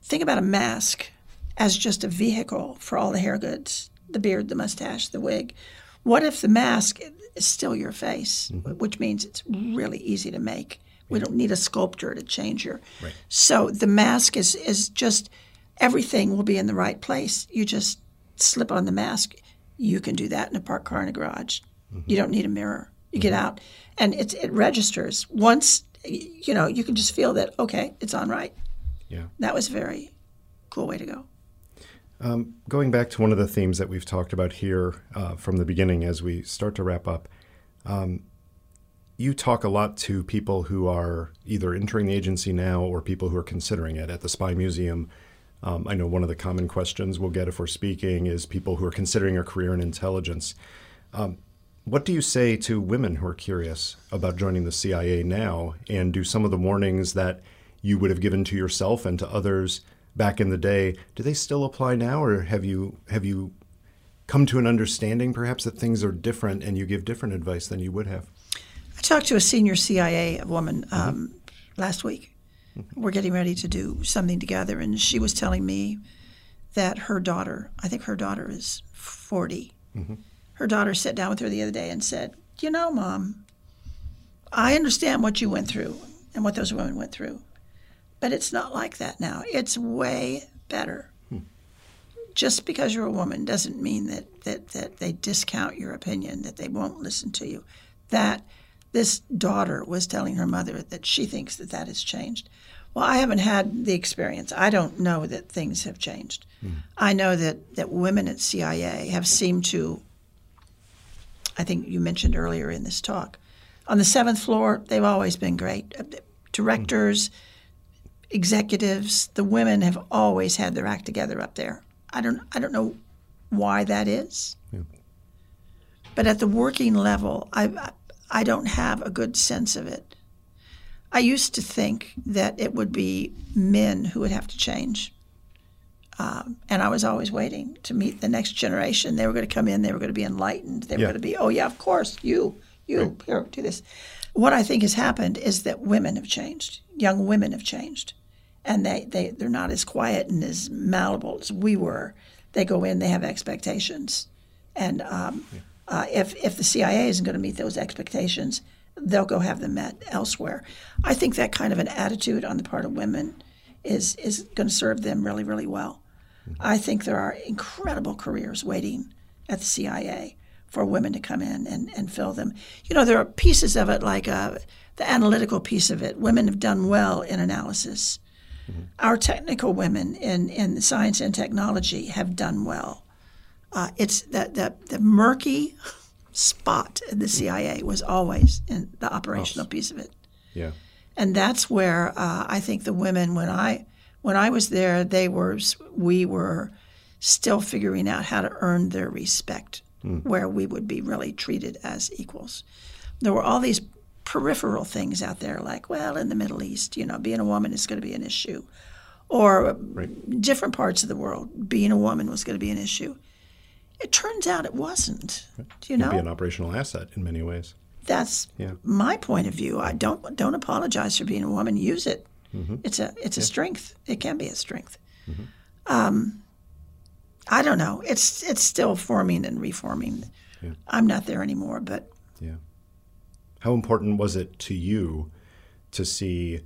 think about a mask as just a vehicle for all the hair goods, the beard, the mustache, the wig. What if the mask is still your face, mm-hmm. which means it's really easy to make. We don't need a sculptor to change your. Right. So the mask is is just, everything will be in the right place. You just slip on the mask. You can do that in a parked car in a garage. Mm-hmm. You don't need a mirror. You mm-hmm. get out, and it it registers. Once, you know, you can just feel that, okay, it's on right. Yeah. That was a very cool way to go. Um, going back to one of the themes that we've talked about here uh, from the beginning as we start to wrap up, um, you talk a lot to people who are either entering the agency now or people who are considering it. At the Spy Museum, um, I know one of the common questions we'll get if we're speaking is people who are considering a career in intelligence. Um, what do you say to women who are curious about joining the C I A now, and do some of the warnings that you would have given to yourself and to others back in the day, do they still apply now, or have you have you come to an understanding perhaps that things are different and you give different advice than you would have? I talked to a senior C I A woman um, mm-hmm. last week. Mm-hmm. We're getting ready to do something together, and she was telling me that her daughter, I think her daughter is forty, mm-hmm. her daughter sat down with her the other day and said, you know, Mom, I understand what you went through and what those women went through, but it's not like that now. It's way better. Hmm. Just because you're a woman doesn't mean that, that, that they discount your opinion, that they won't listen to you. That this daughter was telling her mother that she thinks that that has changed. Well, I haven't had the experience. I don't know that things have changed. Hmm. I know that, that women at C I A have seemed to, I think you mentioned earlier in this talk, on the seventh floor, they've always been great. Directors, hmm. executives, the women have always had their act together up there. I don't I don't know why that is. Yeah. But at the working level, I I don't have a good sense of it. I used to think that it would be men who would have to change. Um, and I was always waiting to meet the next generation. They were going to come in. They were going to be enlightened. They were yeah. going to be, oh, yeah, of course, you, you, right. here, do this. What I think has happened is that women have changed. Young women have changed. And they, they, they're not as quiet and as malleable as we were. They go in, they have expectations. And um, yeah. uh, if, if the C I A isn't going to meet those expectations, they'll go have them met elsewhere. I think that kind of an attitude on the part of women is, is going to serve them really, really well. Mm-hmm. I think there are incredible careers waiting at the C I A for women to come in and, and fill them. You know, there are pieces of it, like uh, the analytical piece of it. Women have done well in analysis. Mm-hmm. Our technical women in, in science and technology have done well. Uh, it's that the, the murky spot in the C I A was always in the operational piece of it. Yeah. And that's where uh, I think the women, when I when I was there, they were we were still figuring out how to earn their respect, mm. where we would be really treated as equals. There were all these peripheral things out there, like, well, in the Middle East, you know, being a woman is going to be an issue, or right. different parts of the world, being a woman was going to be an issue. It turns out it wasn't. Right. Do you know? It'd be an operational asset in many ways. That's yeah. my point of view. I don't don't apologize for being a woman. Use it. Mm-hmm. It's a it's a yeah. strength. It can be a strength. Mm-hmm. Um, I don't know. It's it's still forming and reforming. Yeah. I'm not there anymore, but yeah. How important was it to you to see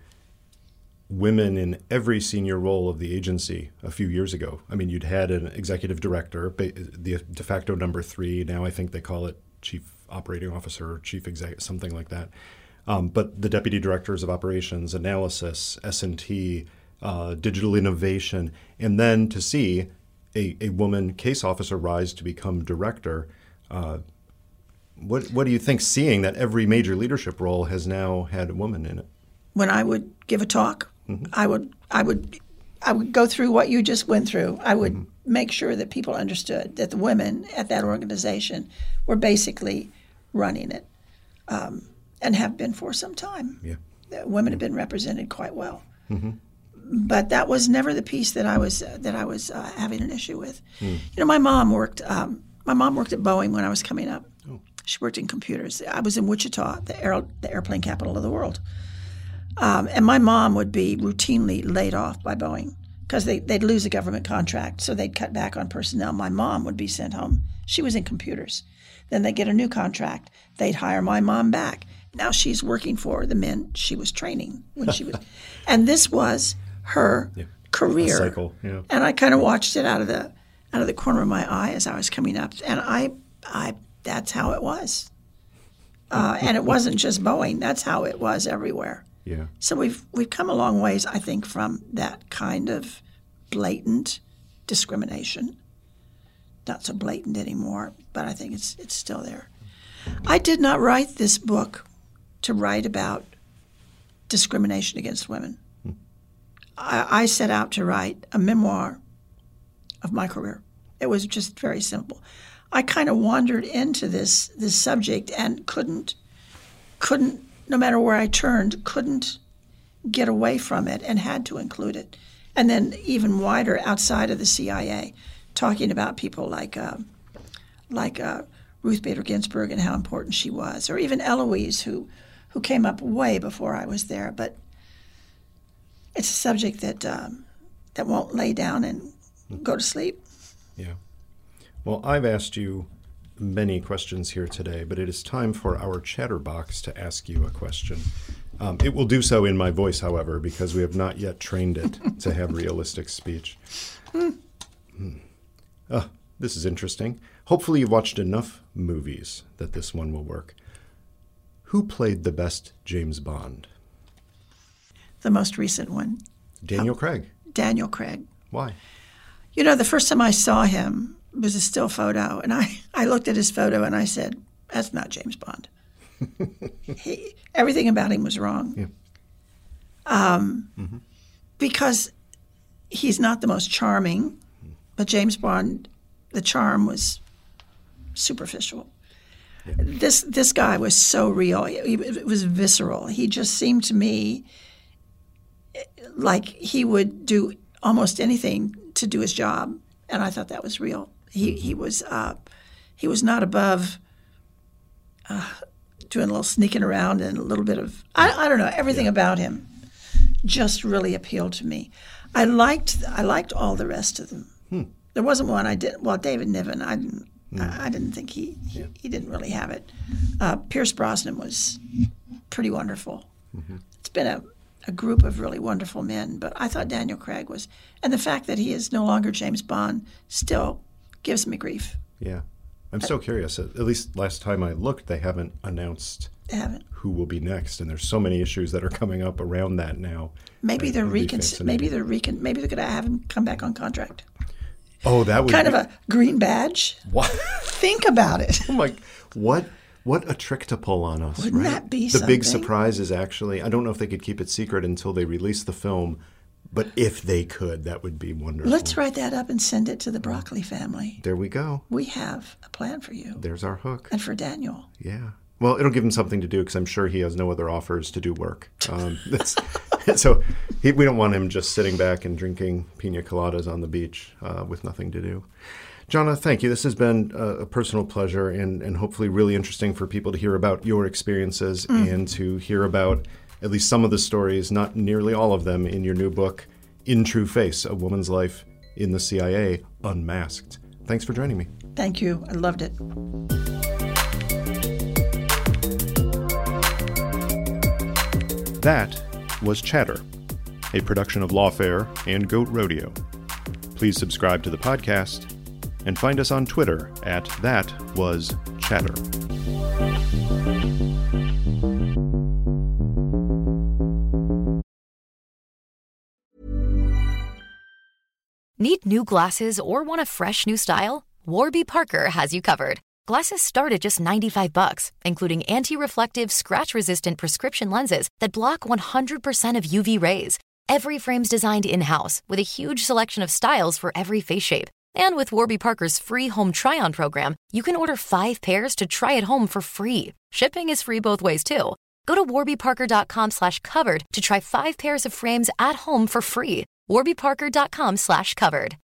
women in every senior role of the agency a few years ago? I mean, you'd had an executive director, the de facto number three. Now I think they call it chief operating officer, or chief exec, something like that. Um, but the deputy directors of operations, analysis, S and T, uh, digital innovation, and then to see a, a woman case officer rise to become director. Uh, what what do you think, seeing that every major leadership role has now had a woman in it? When I would give a talk, mm-hmm. I would I would I would go through what you just went through. I would mm-hmm. make sure that people understood that the women at that organization were basically running it, um, and have been for some time. Yeah. The women have been represented quite well, mm-hmm. but that was never the piece that I was uh, that I was uh, having an issue with. Mm. You know, my mom worked. Um, my mom worked at Boeing when I was coming up. Oh. She worked in computers. I was in Wichita, the air, the airplane capital of the world, um, and my mom would be routinely laid off by Boeing because they, they'd lose a government contract, so they'd cut back on personnel. My mom would be sent home. She was in computers. Then they'd get a new contract. They'd hire my mom back. Now she's working for the men she was training when she was. And this was her yeah. career. A cycle, yeah. And I kind of watched it out of the out of the corner of my eye as I was coming up. And I, I that's how it was. Uh, and it wasn't just Boeing. That's how it was everywhere. Yeah. So we've we've come a long ways, I think, from that kind of blatant discrimination. Not so blatant anymore, but I think it's it's still there. I did not write this book to write about discrimination against women. Hmm. I, I set out to write a memoir of my career. It was just very simple. I kind of wandered into this this subject and couldn't couldn't no matter where I turned, couldn't get away from it and had to include it. And then even wider outside of the C I A, talking about people like uh, like uh, Ruth Bader Ginsburg and how important she was, or even Eloise, who who came up way before I was there. But it's a subject that um, that won't lay down and go to sleep. Yeah. Well, I've asked you many questions here today, but it is time for our chatterbox to ask you a question. Um, it will do so in my voice, however, because we have not yet trained it to have realistic speech. Mm. Uh, this is interesting. Hopefully you've watched enough movies that this one will work. Who played the best James Bond? The most recent one. Daniel uh, Craig. Daniel Craig. Why? You know, the first time I saw him was a still photo, and I, I looked at his photo and I said, that's not James Bond. he, everything about him was wrong. Yeah. Um, mm-hmm. Because he's not the most charming, but James Bond, the charm was superficial. Yeah. This this guy was so real. It was visceral. He just seemed to me like he would do almost anything to do his job, and I thought that was real. He he was uh, he was not above uh, doing a little sneaking around and a little bit of I, I don't know everything yeah. about him just really appealed to me. I liked I liked all the rest of them. Hmm. There wasn't one I didn't. Well, David Niven, I didn't. Mm. I, I didn't think he, he, yeah. he didn't really have it. Uh, Pierce Brosnan was pretty wonderful. Mm-hmm. It's been a, a group of really wonderful men, but I thought Daniel Craig was, and the fact that he is no longer James Bond still gives me grief. Yeah, I'm so curious. At least last time I looked, they haven't announced they haven't. who will be next, and there's so many issues that are coming up around that now. Maybe they're recon. Maybe they're recon. Maybe they're going to have him come back on contract. Oh, that would kind be... of a green badge. What? Think about it. Oh my! What? What a trick to pull on us! Wouldn't right? that be the something? big surprise is actually I don't know if they could keep it secret until they release the film, but if they could, that would be wonderful. Let's write that up and send it to the Broccoli family. There we go. We have a plan for you. There's our hook. And for Daniel. Yeah. Well, it'll give him something to do because I'm sure he has no other offers to do work. Um, that's, so he, we don't want him just sitting back and drinking pina coladas on the beach uh, with nothing to do. Jonna, thank you. This has been a, a personal pleasure and, and hopefully really interesting for people to hear about your experiences mm. and to hear about at least some of the stories, not nearly all of them, in your new book, In True Face, A Woman's Life in the C I A, Unmasked. Thanks for joining me. Thank you. I loved it. That was Chatter, a production of Lawfare and Goat Rodeo. Please subscribe to the podcast and find us on Twitter at That Was Chatter. Need new glasses or want a fresh new style? Warby Parker has you covered. Glasses start at just ninety-five bucks, including anti-reflective, scratch-resistant prescription lenses that block one hundred percent of U V rays. Every frame's designed in-house with a huge selection of styles for every face shape. And with Warby Parker's free home try-on program, you can order five pairs to try at home for free. Shipping is free both ways, too. Go to warbyparker.com slash covered to try five pairs of frames at home for free. warbyparker.com slash covered.